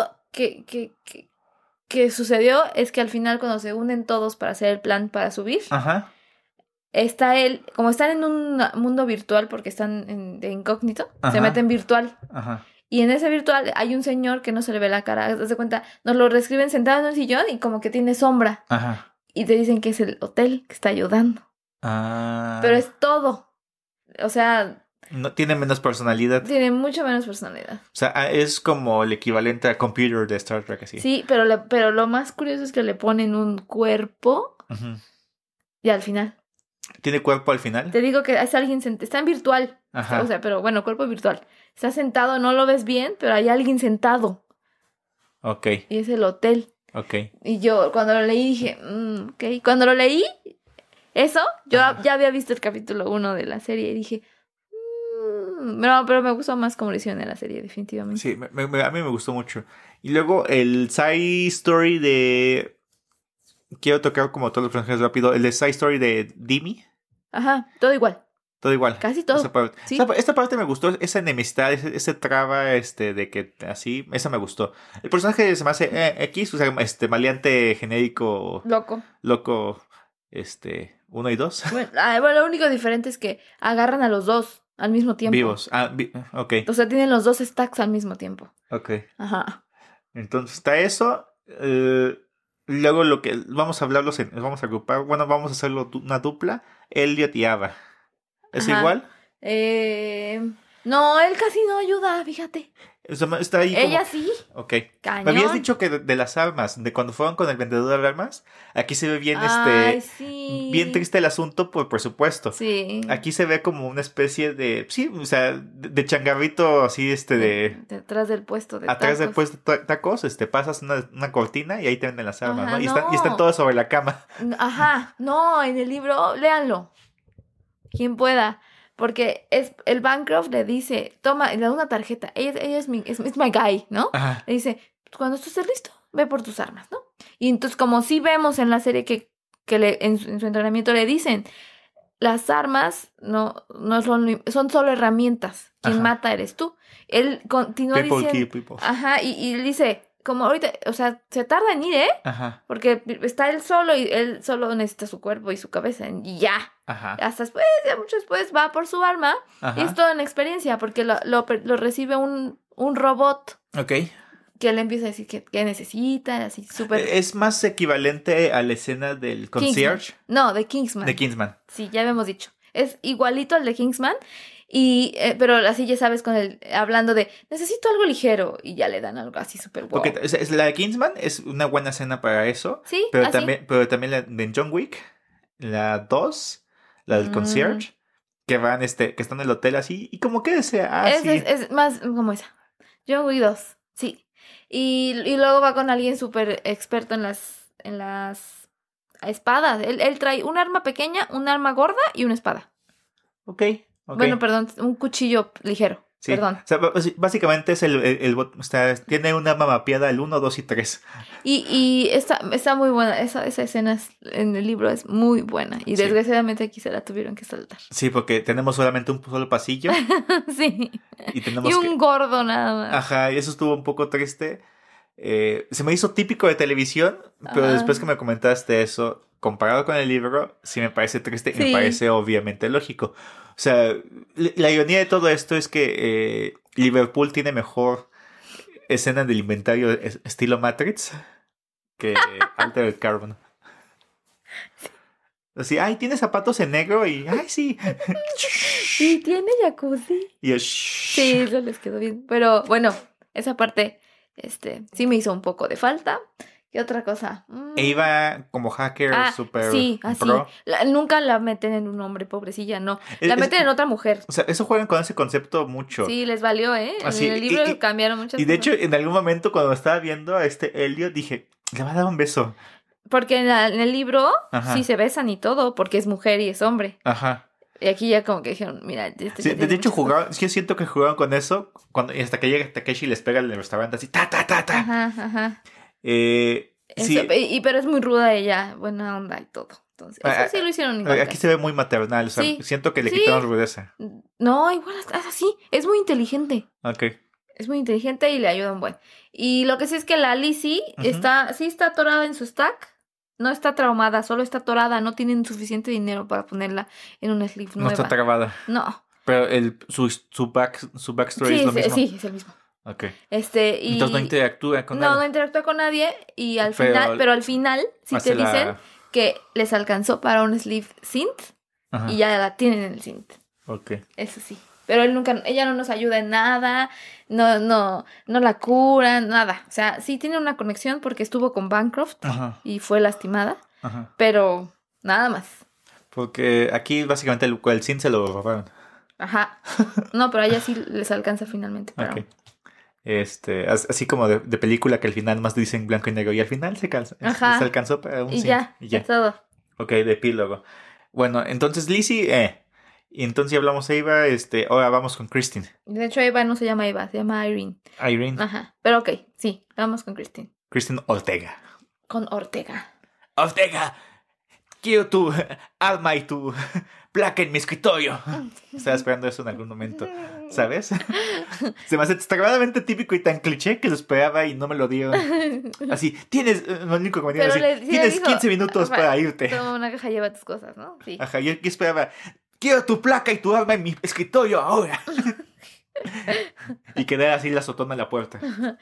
que sucedió es que al final cuando se unen todos para hacer el plan para subir... Ajá. Está él, como están en un mundo virtual porque están de incógnito, ajá, se meten virtual. Ajá. Y en ese virtual hay un señor que no se le ve la cara. Haz de cuenta, nos lo reescriben sentado en un sillón y como que tiene sombra. Ajá. Y te dicen que es el hotel que está ayudando. Pero es todo. O sea... No tiene menos personalidad. Tiene mucho menos personalidad. O sea, es como el equivalente a computer de Star Trek, así. Sí, pero lo más curioso es que le ponen un cuerpo uh-huh. y al final. ¿Tiene cuerpo al final? Te digo que es alguien está en virtual. Ajá. O sea, pero bueno, cuerpo virtual. Está sentado, no lo ves bien, pero hay alguien sentado. Ok. Y es el hotel. Ok. Y yo cuando lo leí dije, ok. Cuando lo leí, eso, yo ya había visto el capítulo 1 de la serie y dije, no, pero me gustó más como lo hicieron en la serie, definitivamente. Sí, a mí me gustó mucho. Y luego el side story de... Quiero tocar como todos los personajes rápido. El de side story de Dimi. Ajá, todo igual. Todo igual. Casi todo. Sí. Esta parte me gustó, esa enemistad, ese traba, de que así, esa me gustó. El personaje se me hace X, o sea, maleante genérico. Loco, 1 y 2. Bueno, lo único diferente es que agarran a los dos al mismo tiempo. Vivos. Ok. O sea, tienen los dos stacks al mismo tiempo. Ok. Ajá. Entonces está eso. Luego lo que vamos a hablarlos, vamos a agrupar, bueno, vamos a hacerlo una dupla, Elliot y Ava. ¿Es igual? No, él casi no ayuda, fíjate. Está ahí Ella sí. Ok. Cañón. Me habías dicho que de las armas, de cuando fueron con el vendedor de armas, aquí se ve bien sí. bien triste el asunto por presupuesto. Sí. Aquí se ve como una especie de, sí, o sea, de changarrito así, detrás del puesto de atrás tacos. del puesto de tacos, pasas una cortina y ahí te venden las armas, Ajá, ¿no? Y están todas sobre la cama. Ajá, no, en el libro, léanlo. Quien pueda. Porque el Bancroft le dice, toma, le da una tarjeta. Ella es my guy, ¿no? Ajá. Le dice, cuando tú estés listo, ve por tus armas, ¿no? Y entonces, como sí vemos en la serie que en su entrenamiento le dicen, las armas no son solo herramientas. Quien mata eres tú. Él continúa diciendo. People. Ajá, y dice, como ahorita, o sea, se tarda en ir, ¿eh? Ajá. Porque está él solo y él solo necesita su cuerpo y su cabeza y ya. Ajá. Hasta después, ya mucho después, va por su arma. Ajá. Y es toda una experiencia porque lo recibe un robot. Ok. Que le empieza a decir que necesita, así súper... Es más equivalente a la escena del concierge. No, de Kingsman. De Kingsman. Sí, ya habíamos dicho. Es igualito al de Kingsman. Pero así ya sabes, con él hablando de necesito algo ligero y ya le dan algo así súper guau. Porque la de Kingsman es una buena escena para eso. Sí, pero así. también la de John Wick, la 2, la del concierge, que van, que están en el hotel así, y como que desea. Es más como esa. John Wick 2, sí. Y luego va con alguien súper experto en las espadas. Él trae un arma pequeña, un arma gorda y una espada. Ok. Bueno, perdón, un cuchillo ligero. Sí. Perdón. O sea, básicamente es o sea, tiene una mapeada el 1, 2 y 3. Y está muy buena. Esa escena en el libro es muy buena. Y desgraciadamente aquí se la tuvieron que saltar. Sí, porque tenemos solamente un solo pasillo. Sí. Y un gordo nada más. Ajá, y eso estuvo un poco triste. Se me hizo típico de televisión, pero después que me comentaste eso, comparado con el libro, sí me parece triste y me parece obviamente lógico. O sea, la ironía de todo esto es que Liverpool tiene mejor escena del inventario estilo Matrix que Altered Carbon. Así, ay, tiene zapatos en negro y, ay, sí. Y tiene jacuzzi. Y sí, eso les quedó bien. Pero bueno, esa parte sí me hizo un poco de falta. ¿Qué otra cosa? E iba como hacker super pro. Nunca la meten en un hombre, pobrecilla, no. La meten en otra mujer. O sea, eso juegan con ese concepto mucho. Sí, les valió, ¿eh? Así, en el libro cambiaron muchas cosas. Y de hecho, en algún momento cuando estaba viendo a Elliot, dije, le va a dar un beso. Porque en el libro sí se besan y todo, porque es mujer y es hombre. Ajá. Y aquí ya como que dijeron, mira... Sí, de hecho, yo siento que jugaron con eso y hasta que llega Takeshi y les pega en el restaurante así, ta. Ajá. Sí. Pero es muy ruda ella, buena onda y todo. Entonces, eso sí lo hicieron igual. Aquí se ve muy maternal, o sea, siento que le quitaron rudeza. No, igual es así, es muy inteligente. Ok. Es muy inteligente y le ayuda un buen. Y lo que sí es que la Lizzie está atorada en su stack. No está traumada, solo está atorada. No tienen suficiente dinero para ponerla en una sleeve nueva. No está trabada. No. Pero su backstory es lo mismo. Sí, es el mismo. Ok. Entonces no interactúa con nadie. No interactúa con nadie. Y al final sí te dicen que les alcanzó para un sleeve synth. Ajá. Y ya la tienen en el synth. Ok. Eso sí. Pero ella no nos ayuda en nada, no la cura, nada. O sea, sí tiene una conexión porque estuvo con Bancroft y fue lastimada, pero nada más. Porque aquí básicamente el synth se lo robaron. Ajá. No, pero a ella sí les alcanza finalmente. Pero... Okay. Así como de película que al final más dicen blanco y negro y al final se alcanzó para un synth. Y ya, es todo. Ok, de epílogo. Bueno, entonces Lizzie, y entonces ya hablamos de Eva, ahora vamos con Christine. De hecho, Eva no se llama Eva, se llama Irene. Irene. Ajá, pero ok, sí, vamos con Christine. Christine Ortega. Con Ortega. ¡Ortega! quiero tu alma y tu placa en mi escritorio. Estaba esperando eso en algún momento, ¿sabes? Se me hace extremadamente típico y tan cliché que lo esperaba y no me lo dio. Así, tienes, lo único que me dijeron así, tienes 15 minutos para irte. Toma una caja, lleva tus cosas, ¿no? Sí. Ajá, yo esperaba, quiero tu placa y tu alma en mi escritorio ahora. Y quedé así la sotona en la puerta.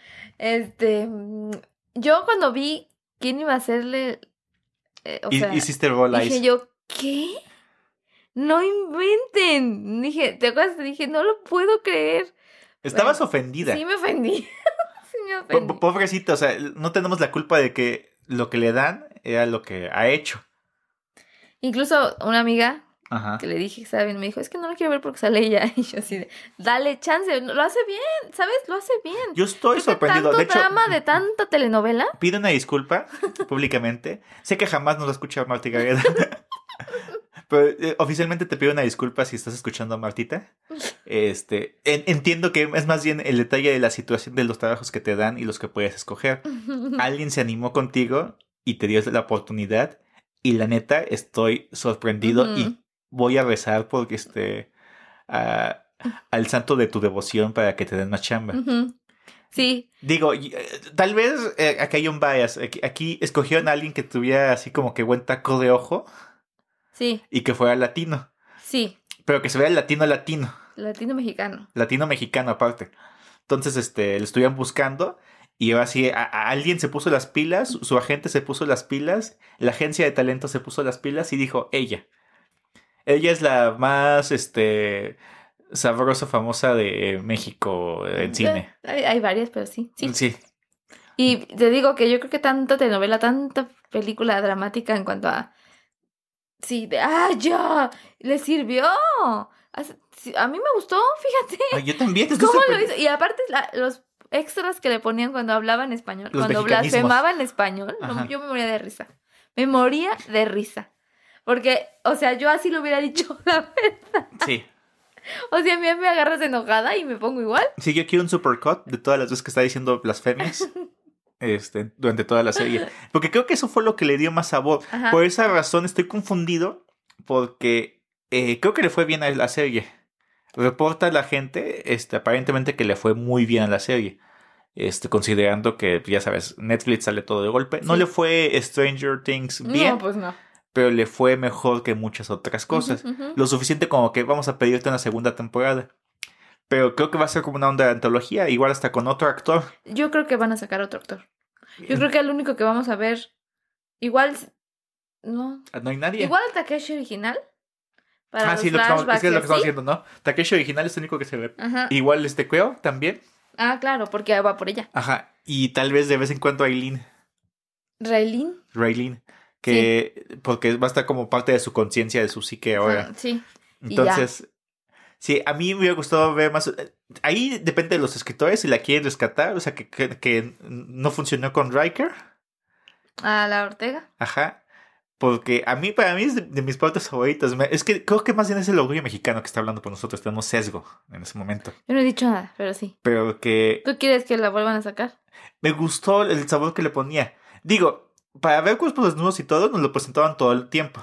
Yo cuando vi quién iba a hacerle, hiciste roll eyes. Dije yo, ¿qué? No inventen. Dije, ¿te acuerdas? Dije, no lo puedo creer. Estabas ofendida. Sí, me ofendí. Sí, me ofendí. Pobrecito, o sea, no tenemos la culpa de que lo que le dan era lo que ha hecho. Incluso una amiga Ajá. que le dije, ¿saben? Me dijo, es que no lo quiero ver porque sale ella. Y yo así de, dale chance, lo hace bien, ¿sabes? Lo hace bien. Yo estoy sorprendido. Tanto De hecho, drama de tanta telenovela. Pido una disculpa públicamente. Sé que jamás nos va a escuchar Marta Gareda. Pero oficialmente te pido una disculpa si estás escuchando a Martita. Entiendo que es más bien el detalle de la situación de los trabajos que te dan y los que puedes escoger. Alguien se animó contigo y te dio la oportunidad. Y la neta, estoy sorprendido y voy a rezar porque al santo de tu devoción para que te den más chamba. Sí. Digo, tal vez aquí hay un bias. Aquí escogieron a alguien que tuviera así como que buen taco de ojo. Sí. Y que fuera latino. Sí. Pero que se vea latino. Latino-mexicano. Latino-mexicano aparte. Entonces, lo estuvieron buscando. Y ahora sí, a alguien se puso las pilas. Su agente se puso las pilas. La agencia de talento se puso las pilas y dijo, ella. Ella es la más, sabrosa, famosa de México en cine. Hay varias, pero sí. Sí. Y te digo que yo creo que tanta telenovela, tanta película dramática en cuanto a... Sí, ya, le sirvió. A mí me gustó, fíjate. Ay, yo también. ¿Cómo lo hizo? Y aparte los extras que le ponían cuando hablaba en español, cuando blasfemaba en español, yo me moría de risa. Me moría de risa. Porque, o sea, yo así lo hubiera dicho, la verdad. Sí. O sea, a mí me agarras enojada y me pongo igual. Sí, yo quiero un supercut de todas las veces que está diciendo blasfemias. Durante toda la serie. Porque creo que eso fue lo que le dio más sabor. Ajá. Por esa razón estoy confundido. Porque creo que le fue bien a la serie. Reporta la gente, aparentemente que le fue muy bien a la serie. Considerando que, ya sabes, Netflix sale todo de golpe. Sí. No le fue Stranger Things bien. No, pues no. Pero le fue mejor que muchas otras cosas. Lo suficiente como que vamos a pedirte una segunda temporada. Pero creo que va a ser como una onda de antología, igual hasta con otro actor. Yo creo que van a sacar otro actor. Yo creo que el único que vamos a ver, igual, no. No hay nadie. Igual el Takeshi original. Para sí, es que es lo que estamos haciendo, ¿no? Takeshi original es el único que se ve. Ajá. Igual Queo también. Ah, claro, porque va por ella. Ajá, y tal vez de vez en cuando Aileen. ¿Raylene? Que, sí. Porque va a estar como parte de su conciencia, de su psique ahora. Sí. Entonces... Sí, a mí me hubiera gustado ver más... Ahí depende de los escritores si la quieren rescatar. O sea, que no funcionó con Riker. ¿A la Ortega? Ajá. Porque para mí es de mis partes favoritas. Es que creo que más bien es el orgullo mexicano que está hablando por nosotros. Tenemos sesgo en ese momento. Yo no he dicho nada, pero sí. Pero que... ¿Tú quieres que la vuelvan a sacar? Me gustó el sabor que le ponía. Digo, para ver cuerpos desnudos y todo, nos lo presentaban todo el tiempo.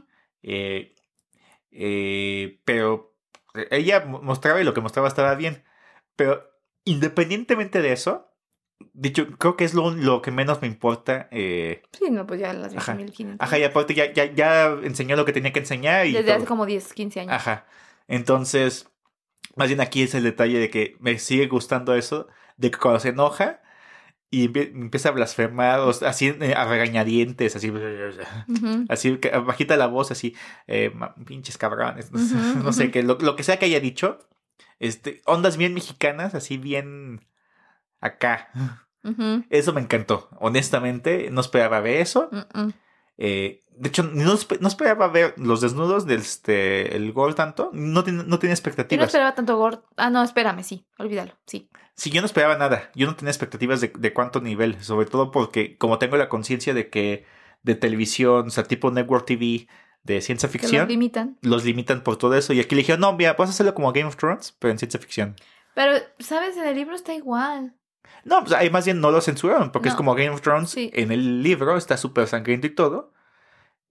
Pero... Ella mostraba y lo que mostraba estaba bien. Pero independientemente de eso, dicho, creo que es lo que menos me importa. Sí, no, pues ya las 20.500. Ajá, y aparte ya enseñó lo que tenía que enseñar. Y desde hace como 10, 15 años. Ajá. Entonces, más bien aquí es el detalle de que me sigue gustando eso, de que cuando se enoja y empieza a blasfemar, o así a regañadientes, así, así que bajita la voz, así, pinches cabrones, no sé, que lo que sea que haya dicho, ondas bien mexicanas, así bien acá. Eso me encantó, honestamente, no esperaba ver eso. De hecho, no esperaba ver los desnudos del el gore tanto. No tenía expectativas. Yo no esperaba tanto gore. Ah, no, espérame, sí, olvídalo, sí. Sí, yo no esperaba nada. Yo no tenía expectativas de cuánto nivel. Sobre todo porque, como tengo la conciencia de que de televisión, o sea, tipo Network TV, de ciencia ficción, los limitan por todo eso. Y aquí le dijeron, no, mira, puedes hacerlo como Game of Thrones, pero en ciencia ficción. Pero, ¿sabes? En el libro está igual. No, pues ahí más bien no lo censuraron, porque es como Game of Thrones. Sí. En el libro está súper sangriento y todo.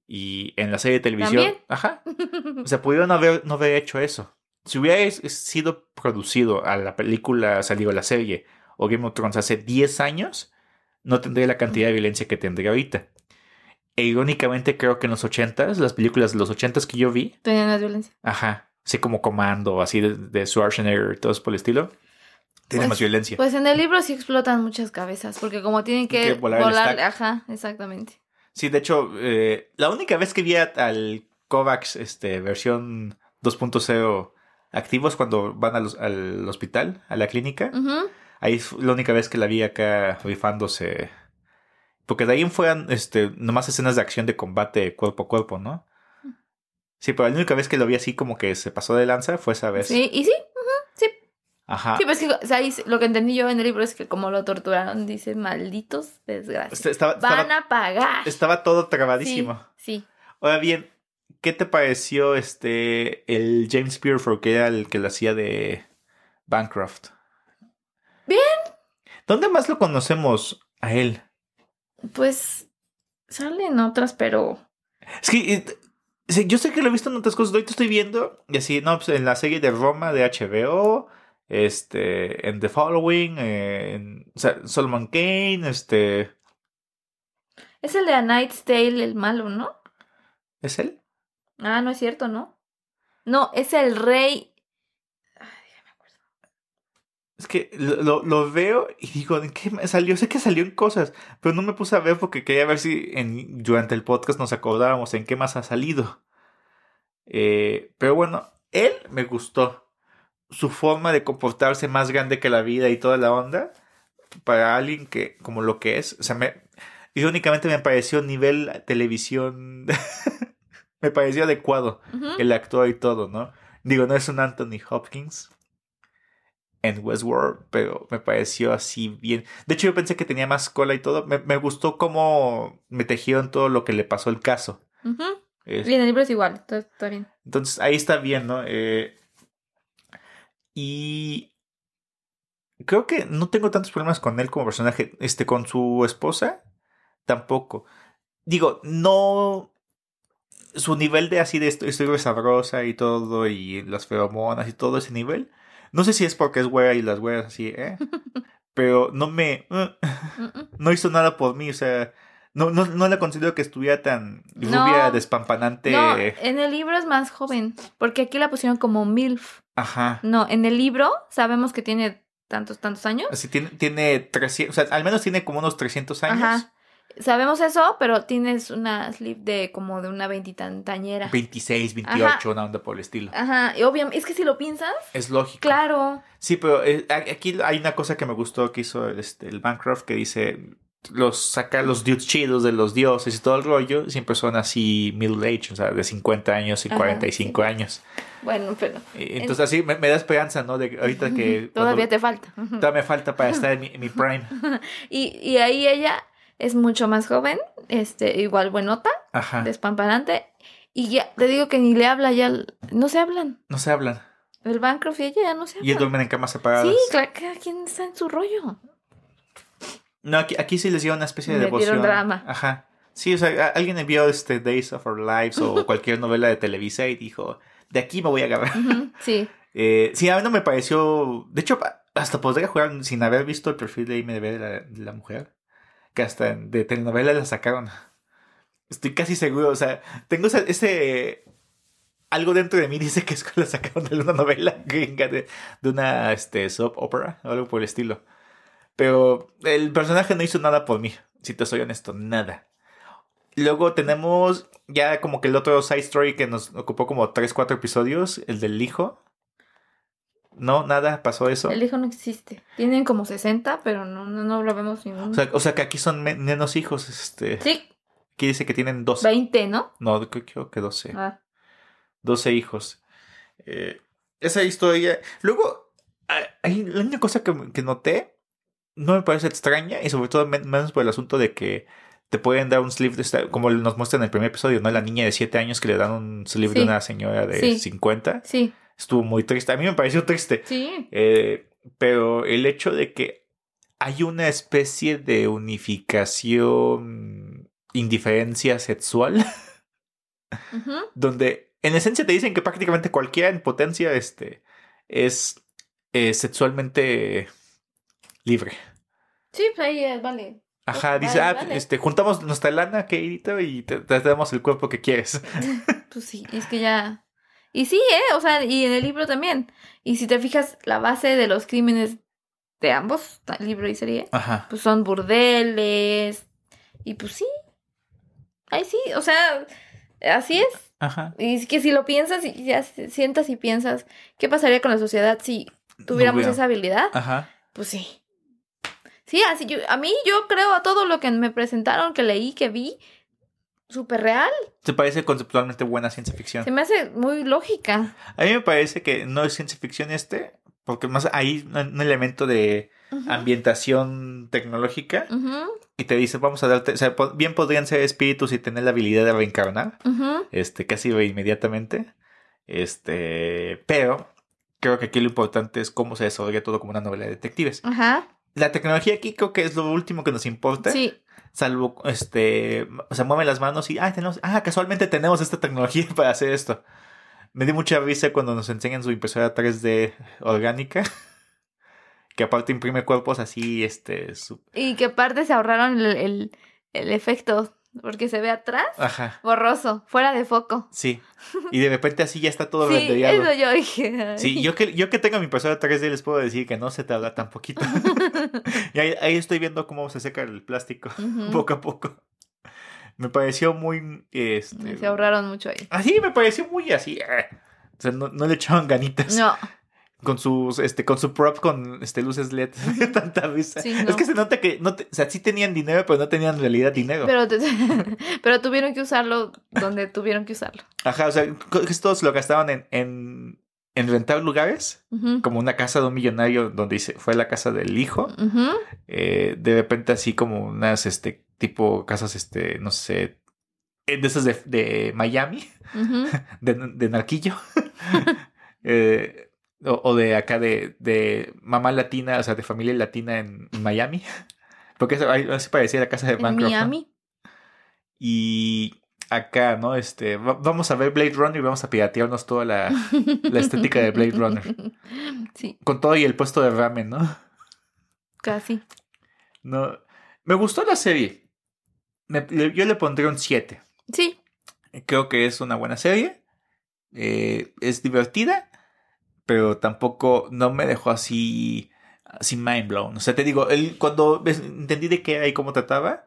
Y en la serie de televisión... ¿También? Ajá. O sea, pudieron no haber hecho eso. Si hubiera sido producido a la película, o sea, digo, la serie, o Game of Thrones hace 10 años, no tendría la cantidad de violencia que tendría ahorita. E irónicamente creo que en los 80s, las películas de los 80s que yo vi... Tenían más violencia. Ajá. Así como Comando, así de Schwarzenegger y todo eso por el estilo. Tiene más violencia. Pues en el libro sí explotan muchas cabezas, porque como tienen que volar, ajá, exactamente. Sí, de hecho, la única vez que vi al Kovacs versión 2.0 activos cuando van al hospital, a la clínica. Uh-huh. Ahí es la única vez que la vi acá rifándose. Porque de ahí en fueran nomás escenas de acción de combate cuerpo a cuerpo, ¿no? Sí, pero la única vez que lo vi así como que se pasó de lanza fue esa vez. Sí, y sí, sí. Ajá. Sí, pues que, o sea, ahí lo que entendí yo en el libro es que como lo torturaron, dice, malditos desgraciados. Van a pagar. Estaba todo trabadísimo. Sí. Ahora bien, ¿qué te pareció el James Purefoy, que era el que lo hacía de Bancroft? Bien. ¿Dónde más lo conocemos a él? Pues salen otras, pero... Es que yo sé que lo he visto en otras cosas. Ahorita estoy viendo, y así, no, pues en la serie de Roma de HBO, en The Following, o sea, Solomon Kane, Es el de A Knight's Tale, el malo, ¿no? ¿Es él? Ah, no es cierto, ¿no? No, es el rey... Ay, ya me acuerdo. Es que lo veo y digo, ¿en qué me salió? Sé que salió en cosas, pero no me puse a ver porque quería ver si durante el podcast nos acordábamos en qué más ha salido. Pero bueno, él me gustó. Su forma de comportarse más grande que la vida y toda la onda, para alguien que, como lo que es, o sea, irónicamente me pareció nivel televisión, me pareció adecuado el actor y todo, ¿no? Digo, no es un Anthony Hopkins en Westworld, pero me pareció así bien. De hecho, yo pensé que tenía más cola y todo. Me gustó cómo me tejieron todo lo que le pasó el caso. Bien, el libro es igual, está bien. Entonces, ahí está bien, ¿no? Y creo que no tengo tantos problemas con él como personaje. Con su esposa, tampoco. Digo, no... Su nivel de así de estoy sabrosa y todo, y las feromonas y todo ese nivel. No sé si es porque es güera y las güeras así, pero no no hizo nada por mí, o sea... No la considero que estuviera tan rubia, despampanante. No, en el libro es más joven, porque aquí la pusieron como MILF. Ajá. No, en el libro sabemos que tiene tantos años. Así tiene 300, o sea, al menos tiene como unos 300 años. Ajá. Sabemos eso, pero tienes una sleeve de como de una veintitantañera. 26, 28, ajá. Una onda por el estilo. Ajá, y obviamente, es que si lo piensas... Es lógico. Claro. Sí, pero aquí hay una cosa que me gustó que hizo el Bancroft, que dice... Saca los dudes chidos de los dioses y todo el rollo, siempre son así middle age, o sea, de 50 años y 45 años. Bueno, pero... Entonces así me da esperanza, ¿no? De ahorita que... Todavía te falta. Todavía me falta para estar en mi prime. y ahí ella es mucho más joven, igual buenota, ajá. Despampanante, y ya, te digo que ni le habla, ya no se hablan. No se hablan. El Bancroft y ella ya no se hablan. Y duermen en camas separadas. Sí, claro, cada quien está en su rollo. No, aquí sí les dio una especie de devoción. Drama. Ajá. Sí, o sea, alguien envió Days of Our Lives o cualquier novela de Televisa y dijo, de aquí me voy a agarrar. Sí. Sí, a mí no me pareció... De hecho, hasta podría jugar sin haber visto el perfil de IMDb de la mujer. Que hasta de telenovela la sacaron. Estoy casi seguro, o sea, tengo ese... Algo dentro de mí dice que es que la sacaron de una novela gringa de una soap opera o algo por el estilo. Pero el personaje no hizo nada por mí, si te soy honesto, nada. Luego tenemos ya como que el otro side story que nos ocupó como 3-4 episodios, el del hijo. No, nada, pasó eso. El hijo no existe. Tienen como 60, pero no lo vemos ninguno. O sea que aquí son menos hijos. Sí. Aquí dice que tienen 12. 20, ¿no? No, creo que 12. 12 hijos. Esa historia. Luego, hay la única cosa que noté. No me parece extraña y sobre todo menos por el asunto de que te pueden dar un sleeve como nos muestra en el primer episodio, ¿no? La niña de 7 años que le dan un sleeve de una señora de 50. Sí. Estuvo muy triste. A mí me pareció triste. Sí. Pero el hecho de que hay una especie de unificación, indiferencia sexual donde en esencia te dicen que prácticamente cualquiera en potencia es sexualmente libre. Sí, pues ahí vale. Ajá, Pues, dice, vale. juntamos nuestra lana, queridito, y te damos el cuerpo que quieres. Pues sí, es que ya... Y sí, o sea, y en el libro también. Y si te fijas, la base de los crímenes de ambos, libro y serie, Ajá. pues son burdeles. Y pues sí, ahí sí, o sea, así es. Ajá. Y es que si lo piensas y ya sientas y piensas, ¿qué pasaría con la sociedad si tuviéramos esa habilidad? Ajá. Pues sí. Sí, así yo creo a todo lo que me presentaron, que leí, que vi, súper real. ¿Te parece conceptualmente buena ciencia ficción? Se me hace muy lógica. A mí me parece que no es ciencia ficción porque más hay un elemento de ambientación tecnológica y te dice, vamos a darte, o sea, bien podrían ser espíritus y tener la habilidad de reencarnar, casi inmediatamente, pero creo que aquí lo importante es cómo se desarrolla todo como una novela de detectives. Ajá. La tecnología aquí creo que es lo último que nos importa. Sí. Salvo, o sea, mueven las manos y, casualmente tenemos esta tecnología para hacer esto. Me dio mucha risa cuando nos enseñan su impresora 3D orgánica. Que aparte imprime cuerpos así, Y que aparte se ahorraron el efecto, porque se ve atrás, borroso, fuera de foco. Sí, y de repente así ya está todo sí, rendereado. eso yo dije. Ay. Sí, yo que tengo mi impresora 3D les puedo decir que no se tarda tan poquito. Y ahí estoy viendo cómo se seca el plástico poco a poco. Me pareció muy... Se ahorraron mucho ahí. Así, me pareció muy así. O sea, no le echaban ganitas. No. Con su prop con luces LED. Tanta risa. Sí, no. Es que se nota que o sea, sí tenían dinero, pero no tenían en realidad dinero. Pero tuvieron que usarlo donde tuvieron que usarlo. Ajá, o sea, todos lo gastaban en rentar lugares, como una casa de un millonario donde fue la casa del hijo. De repente así como unas tipo casas no sé, de esas de Miami, de Narquillo. O de acá de mamá latina, o sea, de familia latina en Miami. Porque así parecía la casa de Bancroft. En Miami. ¿No? Y acá, ¿no? Vamos a ver Blade Runner y vamos a piratearnos toda la estética de Blade Runner. Sí. Con todo y el puesto de ramen, ¿no? Casi. No. Me gustó la serie. Yo le pondré un 7. Sí. Creo que es una buena serie. Es divertida. Pero tampoco no me dejó así mind blown. O sea, te digo, cuando entendí de qué era y cómo trataba,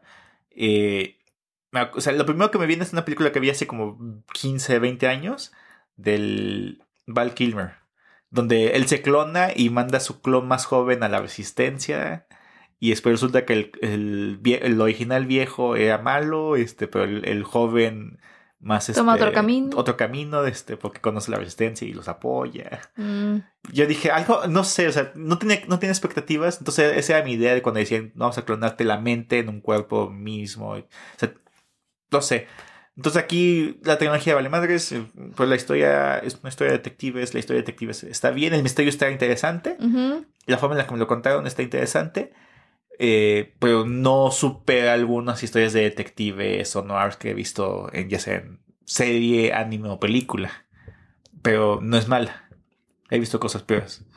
o sea, lo primero que me viene es una película que vi hace como 15, 20 años del Val Kilmer, donde él se clona y manda a su clon más joven a la resistencia. Y después resulta que el original viejo era malo, pero el joven más toma otro camino. Otro camino, porque conoce la resistencia y los apoya. Yo dije, algo, no sé, o sea, no tenía expectativas. Entonces, esa era mi idea de cuando decían, vamos a clonarte la mente en un cuerpo mismo. O sea, no sé. Entonces aquí la tecnología vale madres, pues la historia es una historia de detectives, la historia de detectives está bien, el misterio está interesante, la forma en la que me lo contaron está interesante. Pero no supera algunas historias de detectives o noirs que he visto ya sea en serie, anime o película. Pero no es mala. He visto cosas peores.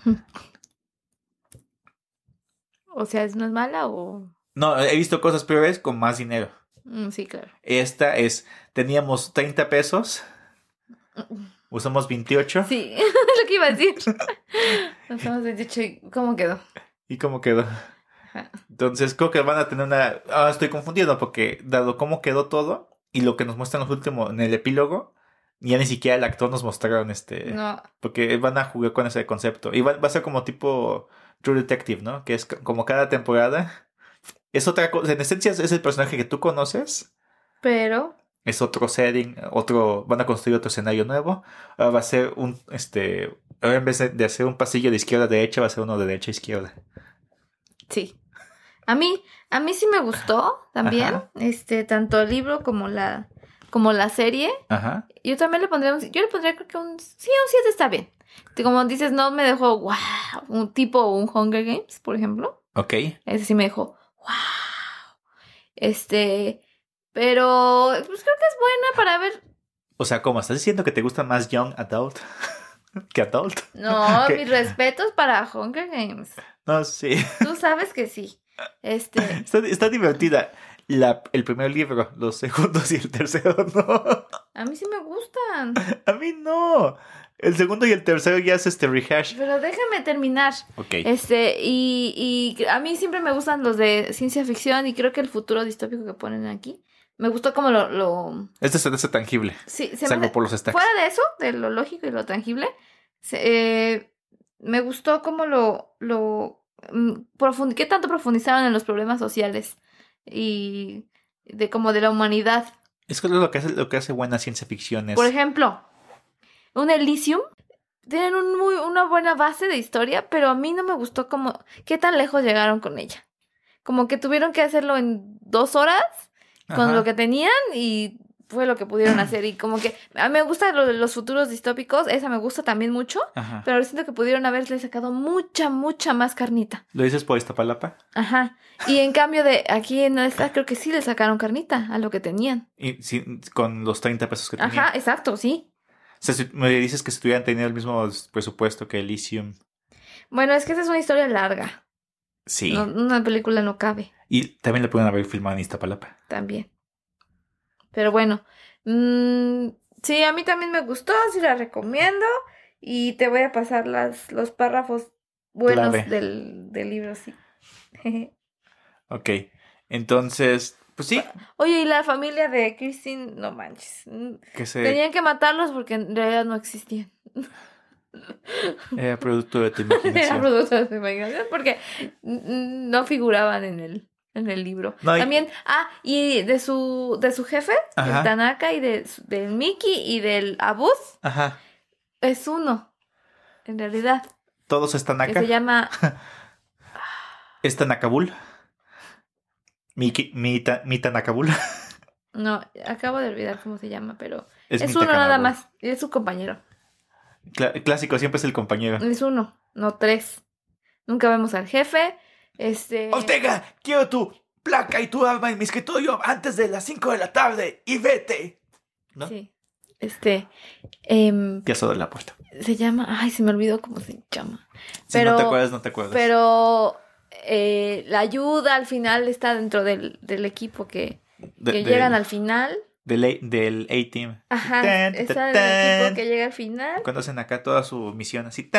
O sea, ¿no es mala o...? No, he visto cosas peores con más dinero. Sí, claro. Esta teníamos 30 pesos. Usamos 28. Sí, es lo que iba a decir. Usamos 28 y ¿cómo quedó? ¿Y cómo quedó? Entonces creo que van a tener una... Ahora estoy confundido porque dado cómo quedó todo y lo que nos muestran los últimos en el epílogo, ya ni siquiera el actor nos mostraron No. porque van a jugar con ese concepto y va a ser como tipo True Detective, ¿no? Que es como cada temporada es otra cosa, en esencia es el personaje que tú conoces, pero es otro setting, van a construir otro escenario nuevo. Ahora va a ser ahora en vez de hacer un pasillo de izquierda a derecha, va a ser uno de derecha a izquierda. Sí. A mí sí me gustó también, Ajá. Tanto el libro como la serie. Ajá. Yo también le pondría creo que un 7 está bien. Como dices, no me dejó wow, un tipo un Hunger Games, por ejemplo. Ok. Ese sí me dejó wow. Pero pues creo que es buena para ver O sea, ¿cómo? ¿Estás diciendo que te gusta más Young Adult que Adult? No, ¿Qué? mis respetos para Hunger Games. No, sí. Tú sabes que sí. Está divertida. El primer libro, los segundos y el tercero no. A mí sí me gustan. A mí no. El segundo y el tercero ya es rehash. Pero déjame terminar. Ok. Y a mí siempre me gustan los de ciencia ficción y creo que el futuro distópico que ponen aquí. Me gustó como lo... Este se hace tangible. Sí, Salvo por los stacks. Fuera de eso, de lo lógico y lo tangible, me gustó como qué tanto profundizaron en los problemas sociales y como de la humanidad. Es que lo que hace buena ciencia ficción es... Por ejemplo, un Elysium tienen una buena base de historia, pero a mí no me gustó como qué tan lejos llegaron con ella. Como que tuvieron que hacerlo en 2 horas con lo que tenían y fue lo que pudieron hacer. Y como que a mí me gustan los futuros distópicos, esa me gusta también mucho, pero siento que pudieron haberle sacado mucha más carnita. ¿Lo dices por Iztapalapa? Ajá. Y en cambio aquí en esta creo que sí le sacaron carnita a lo que tenían. Y sí, con los 30 pesos que tenían. Ajá, exacto, sí. O sea, si me dices que si tuvieran tenido el mismo presupuesto que Elysium. Bueno, es que esa es una historia larga. Sí. No, una película no cabe. Y también la pueden haber filmado en Iztapalapa. También. Pero bueno. Sí, a mí también me gustó, sí la recomiendo. Y te voy a pasar los párrafos buenos del libro, sí. Ok. Entonces, pues sí. Oye, y la familia de Christine, no manches. Tenían que matarlos porque en realidad no existían. Era producto de tu imaginación. Era producto de tu imaginación porque no figuraban en el libro. No, también, y de su jefe, Ajá. del Tanaka y del Mickey y del Abud, Ajá. es uno, en realidad. Todos están acá. Que se llama... ¿Es Tanakabul? ¿Mi Tanakabul? No, acabo de olvidar cómo se llama, pero Es uno nada más, y es su compañero. Clásico, siempre es el compañero. Es uno, no 3. Nunca vemos al jefe. Ortega, quiero tu placa y tu arma en mi escritorio antes de las 5 de la tarde y vete. ¿No? Sí. Ya solo la puerta. Se llama... Ay, se me olvidó cómo se llama. Si no te acuerdas, no te acuerdas. Pero la ayuda al final está dentro del equipo que llegan al final. Del A-Team. Ajá, está en el equipo que llega al final. Cuando hacen acá toda su misión así.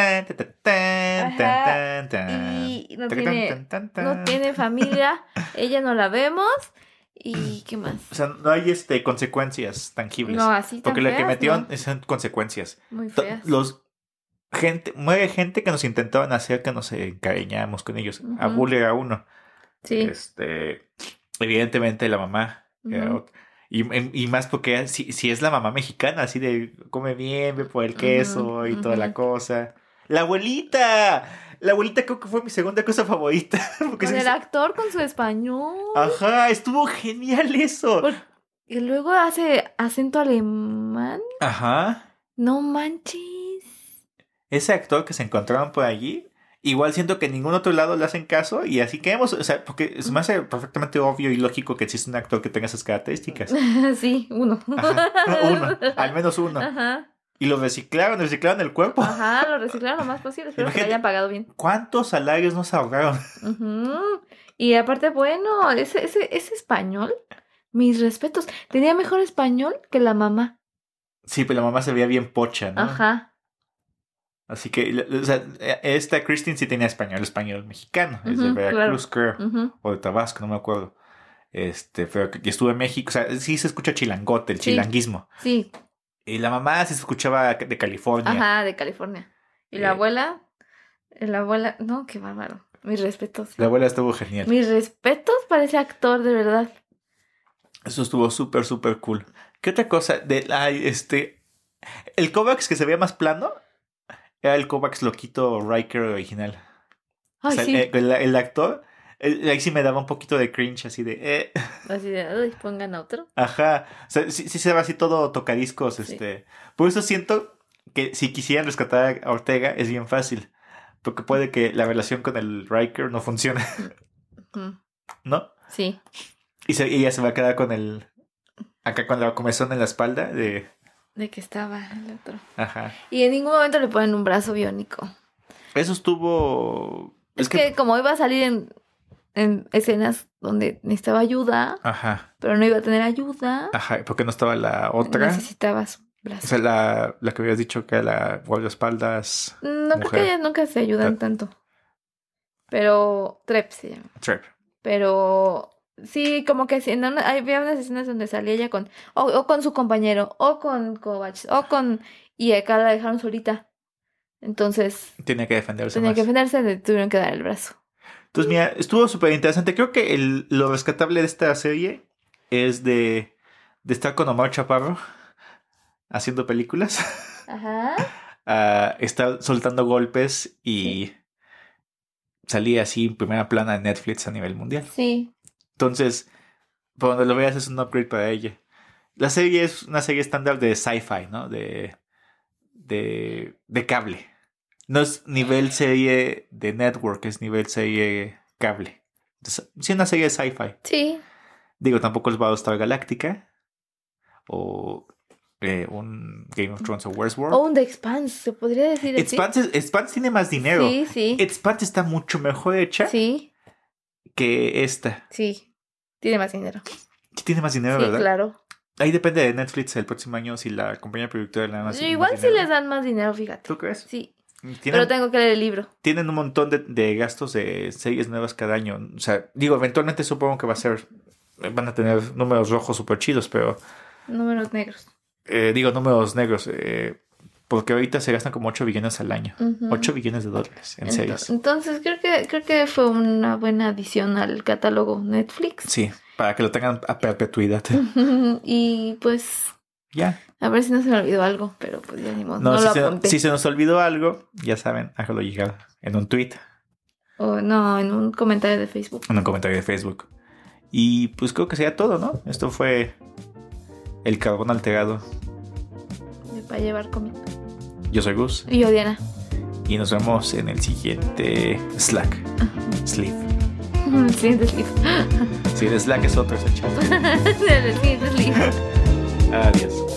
Y no tiene familia. Ella no la vemos. ¿Y qué más? O sea, no hay consecuencias tangibles. No, así tan porque lo que feas, metieron ¿no? son consecuencias. Muy feas. Muere gente que nos intentaban hacer que nos encariñáramos con ellos. Uh-huh. Abul era uno. Sí. Evidentemente la mamá era Uh-huh. otro. Y más porque si es la mamá mexicana, así de come bien, ve por el queso y toda la cosa. ¡La abuelita! La abuelita creo que fue mi segunda cosa favorita. Porque Con el actor con su español. Ajá, estuvo genial eso. Y luego hace acento alemán. Ajá. No manches. Ese actor que se encontraron por allí, igual siento que en ningún otro lado le hacen caso y así queremos, o sea, porque se me hace perfectamente obvio y lógico que existe un actor que tenga esas características. Sí, uno. Ajá. Uno, al menos uno. Ajá. Y lo reciclaron el cuerpo. Ajá, lo reciclaron lo más posible. Espero que le hayan pagado bien. ¿Cuántos salarios nos ahogaron? Uh-huh. Y aparte, bueno, ese español, mis respetos. Tenía mejor español que la mamá. Sí, pero la mamá se veía bien pocha, ¿no? Ajá. Así que, o sea, esta Christine sí tenía español mexicano. Es de Veracruz, claro. creo. O de Tabasco, no me acuerdo. Pero que estuvo en México. O sea, sí se escucha chilangote, el chilanguismo. Sí. Y la mamá sí se escuchaba de California. Ajá, de California. Y la abuela, no, qué bárbaro. Mis respetos. La abuela estuvo genial. Mis respetos para ese actor, de verdad. Eso estuvo súper, súper cool. ¿Qué otra cosa? El Kovacs que se veía más plano era el Kovacs loquito Riker original. Ay, o sea, sí. el actor, ahí sí me daba un poquito de cringe, así de... Así de, uy, pongan otro. Ajá. O sea, sí se ve así todo tocadiscos, Sí. Por eso siento que si quisieran rescatar a Ortega es bien fácil. Porque puede que la relación con el Riker no funcione. ¿No? Sí. Y ella se va a quedar con acá con la comezón en la espalda de de que estaba el otro. Ajá. Y en ningún momento le ponen un brazo biónico. Eso estuvo... Es que como iba a salir en escenas donde necesitaba ayuda, Ajá. pero no iba a tener ayuda. Ajá, porque no estaba la otra. Necesitaba su brazo. O sea, la que habías dicho que era la guardaespaldas. No, mujer. creo que ellas nunca se ayudan tanto. Pero Trep se llama. Trep. Pero sí, como que sí, había unas escenas donde salía ella con o con su compañero, o con Kovacs, o con... Y acá la dejaron solita. Entonces... Tenía que defenderse Tenía más. que defenderse, le tuvieron que dar el brazo. Entonces, mira, estuvo súper interesante. Creo que lo rescatable de esta serie es de estar con Omar Chaparro haciendo películas. Ajá. Estar soltando golpes y salía así en primera plana en Netflix a nivel mundial. Sí. Entonces, por donde lo veas es un upgrade para ella. La serie es una serie estándar de sci-fi, ¿no? De cable. No es nivel serie de network, es nivel serie cable. Entonces, sí, una serie de sci-fi. Sí. Digo, tampoco es Battlestar Galactica o un Game of Thrones o Westworld. O un The Expanse, se podría decir así. Expanse tiene más dinero. Sí, sí. Expanse está mucho mejor hecha que esta. Sí, tiene más dinero. Sí, tiene más dinero, sí, ¿verdad? Claro. Ahí depende de Netflix el próximo año si la compañía productora le dan más dinero. Igual sí les dan más dinero, fíjate. ¿Tú crees? Sí. Pero tengo que leer el libro. Tienen un montón de gastos de series nuevas cada año. O sea, digo, eventualmente supongo que van a tener números rojos súper chidos, pero... Números negros. Números negros. Porque ahorita se gastan como 8 billones al año. 8 billones de dólares en series. Entonces creo que fue una buena adición al catálogo Netflix. Sí, para que lo tengan a perpetuidad. Y pues... Ya. A ver si no se me olvidó algo, pero pues ya ni modo. No lo apunté. Si se nos olvidó algo, ya saben, hágalo llegar en un tweet. O no, en un comentario de Facebook. En un comentario de Facebook. Y pues creo que sería todo, ¿no? Esto fue el carbón alterado. Para llevar comida. Yo soy Gus. Y yo, Diana. Y nos vemos en el siguiente Slack. Sleep. El siguiente sleep. Sí, el Slack es otro, ese chat. El siguiente sleep. Adiós.